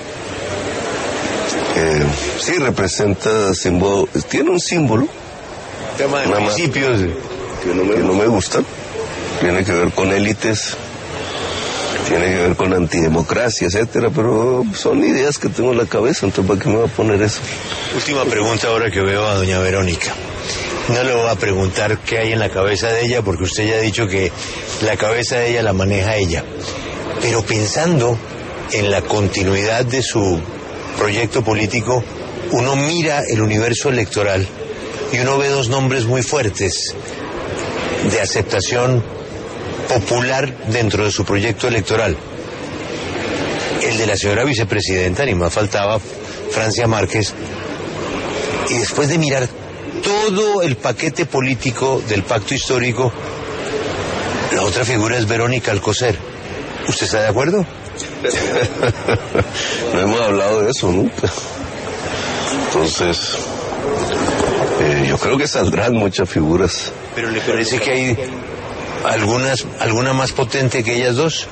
Sí representa símbolo, tiene un símbolo. Tema de principios que no me gustan. Tiene que ver con élites, tiene que ver con antidemocracia, etcétera, pero son ideas que tengo en la cabeza, entonces ¿para qué me voy a poner eso? Última pregunta ahora que veo a doña Verónica. No le voy a preguntar qué hay en la cabeza de ella, porque usted ya ha dicho que la cabeza de ella la maneja ella. Pero pensando en la continuidad de su proyecto político, uno mira el universo electoral y uno ve dos nombres muy fuertes de aceptación popular dentro de su proyecto electoral. El de la señora vicepresidenta, ni más faltaba, Francia Márquez. Y después de mirar todo el paquete político del pacto histórico, la otra figura es Verónica Alcocer. ¿Usted está de acuerdo? No hemos hablado de eso nunca. Entonces, yo creo que saldrán muchas figuras. ¿Pero le parece que hay alguna más potente que ellas dos?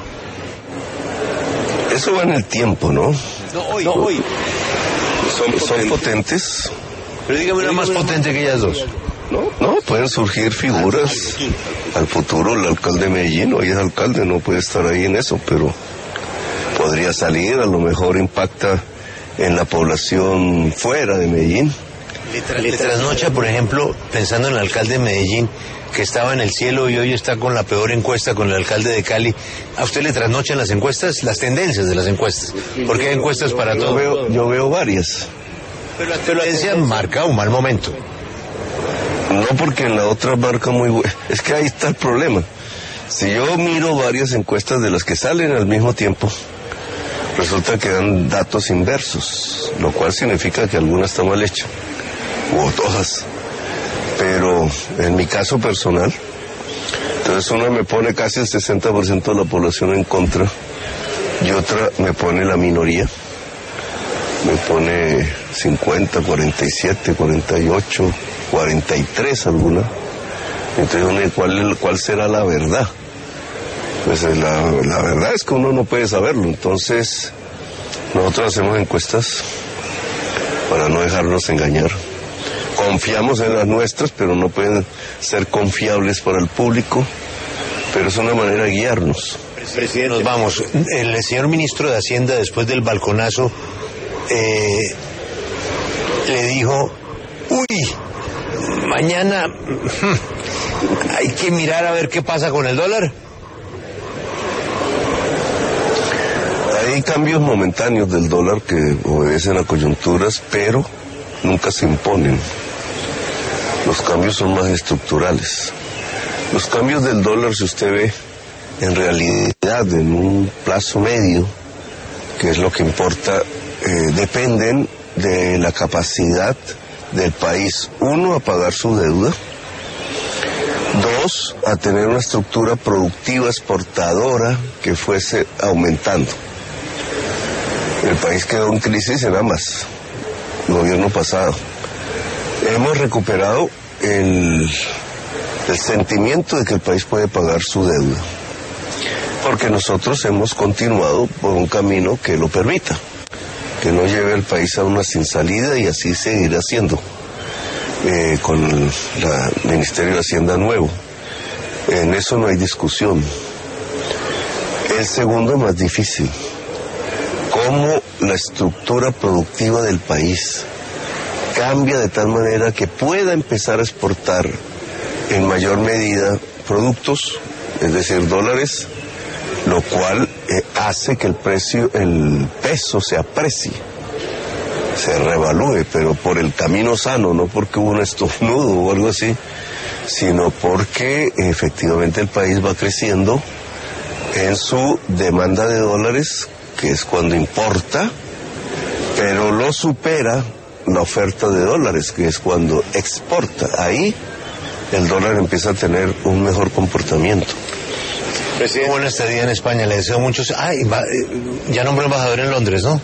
Eso va en el tiempo, ¿no? No, hoy. Son potentes. Pero dígame una más potente que ellas dos. No, pueden surgir figuras. Al futuro, el alcalde de Medellín, hoy es alcalde, no puede estar ahí en eso, pero podría salir, a lo mejor impacta en la población fuera de Medellín. Le trasnocha, por ejemplo, pensando en el alcalde de Medellín, que estaba en el cielo y hoy está con la peor encuesta con el alcalde de Cali. ¿A usted le trasnochan las encuestas, las tendencias de las encuestas? Porque hay encuestas para todo. Yo veo varias. Pero la tendencia marca un mal momento. No, porque en la otra marca muy buena. Es que ahí está el problema. Si yo miro varias encuestas de las que salen al mismo tiempo, resulta que dan datos inversos, lo cual significa que alguna está mal hecha, o todas. Pero en mi caso personal, entonces una me pone casi el 60% de la población en contra y otra me pone la minoría, me pone 50, 47, 48, 43 alguna. Entonces, ¿cuál será la verdad? Pues la verdad es que uno no puede saberlo. Entonces, nosotros hacemos encuestas para no dejarnos engañar. Confiamos en las nuestras, pero no pueden ser confiables para el público, pero es una manera de guiarnos. Presidente, nos vamos. El señor ministro de Hacienda, después del balconazo, le dijo, mañana hay que mirar a ver qué pasa con el dólar. Hay cambios momentáneos del dólar que obedecen a coyunturas, pero nunca se imponen. Los cambios son más estructurales. Los cambios del dólar, si usted ve, en realidad, en un plazo medio, que es lo que importa, dependen de la capacidad del país, uno, a pagar su deuda, dos, a tener una estructura productiva exportadora que fuese aumentando. El país quedó en crisis en ambas, el gobierno pasado. Hemos recuperado el sentimiento de que el país puede pagar su deuda, porque nosotros hemos continuado por un camino que lo permita, que no lleve al país a una sin salida, y así seguirá siendo con el Ministerio de Hacienda nuevo. En eso no hay discusión. El segundo es más difícil. Cómo la estructura productiva del país cambia de tal manera que pueda empezar a exportar en mayor medida productos, es decir, dólares, lo cual hace que el peso se aprecie, se revalúe, pero por el camino sano, no porque hubo un estornudo o algo así, sino porque efectivamente el país va creciendo en su demanda de dólares, que es cuando importa, pero lo supera la oferta de dólares, que es cuando exporta. Ahí el dólar empieza a tener un mejor comportamiento. Presidente, buena estadía en España, le deseo muchos. Ya nombró embajador en Londres, ¿no?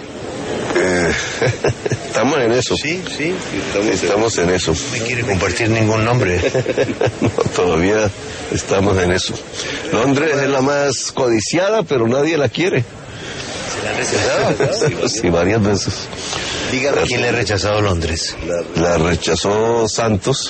Estamos en eso. Sí. Estamos en eso. No me quiere compartir ningún nombre. No, todavía estamos en eso. Londres es la más codiciada, pero nadie la quiere. ¿Se la han rechazado? Sí, varias veces. Dígame, ¿quién le ha rechazado Londres? La rechazó Santos.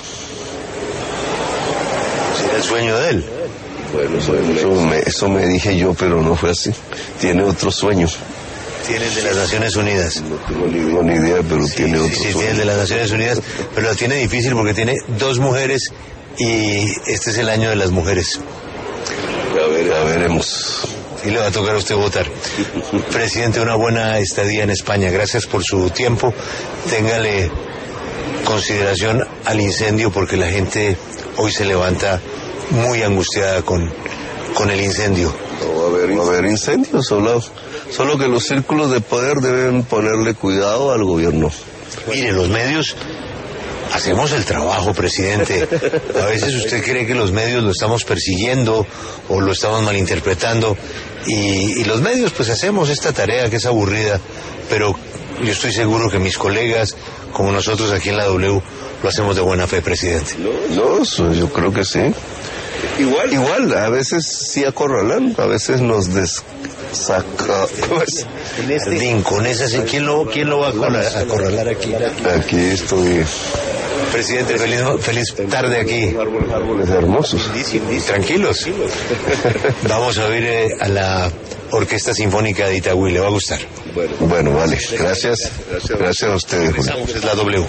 ¿Era el sueño de él? Bueno, eso me dije yo, pero no fue así. Tiene otro sueño. Tiene el de las Naciones Unidas. No tengo ni idea, pero tiene otro sueño. Sí, tiene el de las Naciones Unidas, pero lo tiene difícil porque tiene 2 mujeres y este es el año de las mujeres. Ya veremos. Y le va a tocar a usted votar. Presidente, una buena estadía en España. Gracias por su tiempo. Téngale consideración al incendio, porque la gente hoy se levanta muy angustiada con el incendio. No va a haber incendios, solo que los círculos de poder deben ponerle cuidado al gobierno. Mire, los medios hacemos el trabajo, presidente. A veces usted cree que los medios lo estamos persiguiendo o lo estamos malinterpretando, y los medios pues hacemos esta tarea que es aburrida, pero yo estoy seguro que mis colegas, como nosotros aquí en la W, lo hacemos de buena fe, presidente. No, yo creo que sí. Igual, a veces sí acorralan, a veces nos saca. Pues, con esa, ¿quién lo va a acorralar aquí? Aquí estoy Presidente, feliz tarde aquí. Árboles hermosos. Tranquilos. Vamos a oír a la Orquesta Sinfónica de Itagüí, le va a gustar. Bueno, vale. Gracias. Gracias a ustedes, Julio. Es la W.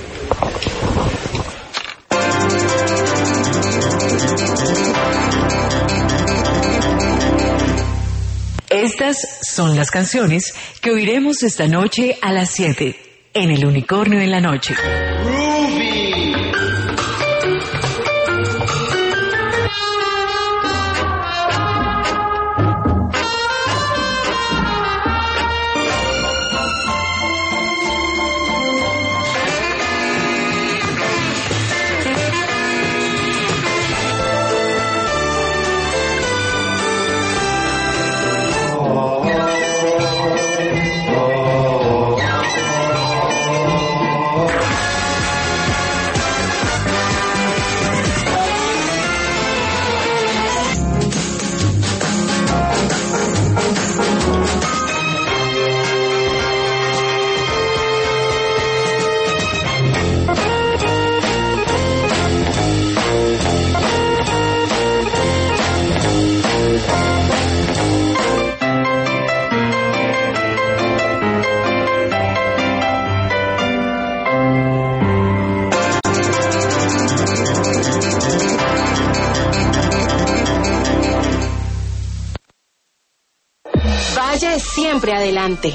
Estas son las canciones que oiremos esta noche a las 7 en El Unicornio en la Noche. Valle siempre adelante.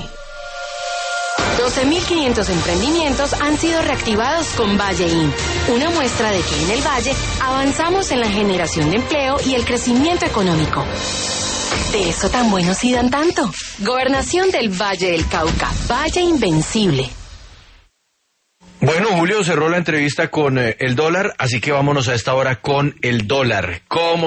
12.500 emprendimientos han sido reactivados con Valle Inc., una muestra de que en el Valle avanzamos en la generación de empleo y el crecimiento económico. De eso tan buenos y dan tanto. Gobernación del Valle del Cauca, Valle Invencible. Bueno, Julio cerró la entrevista con el dólar, así que vámonos a esta hora con el dólar. ¿Cómo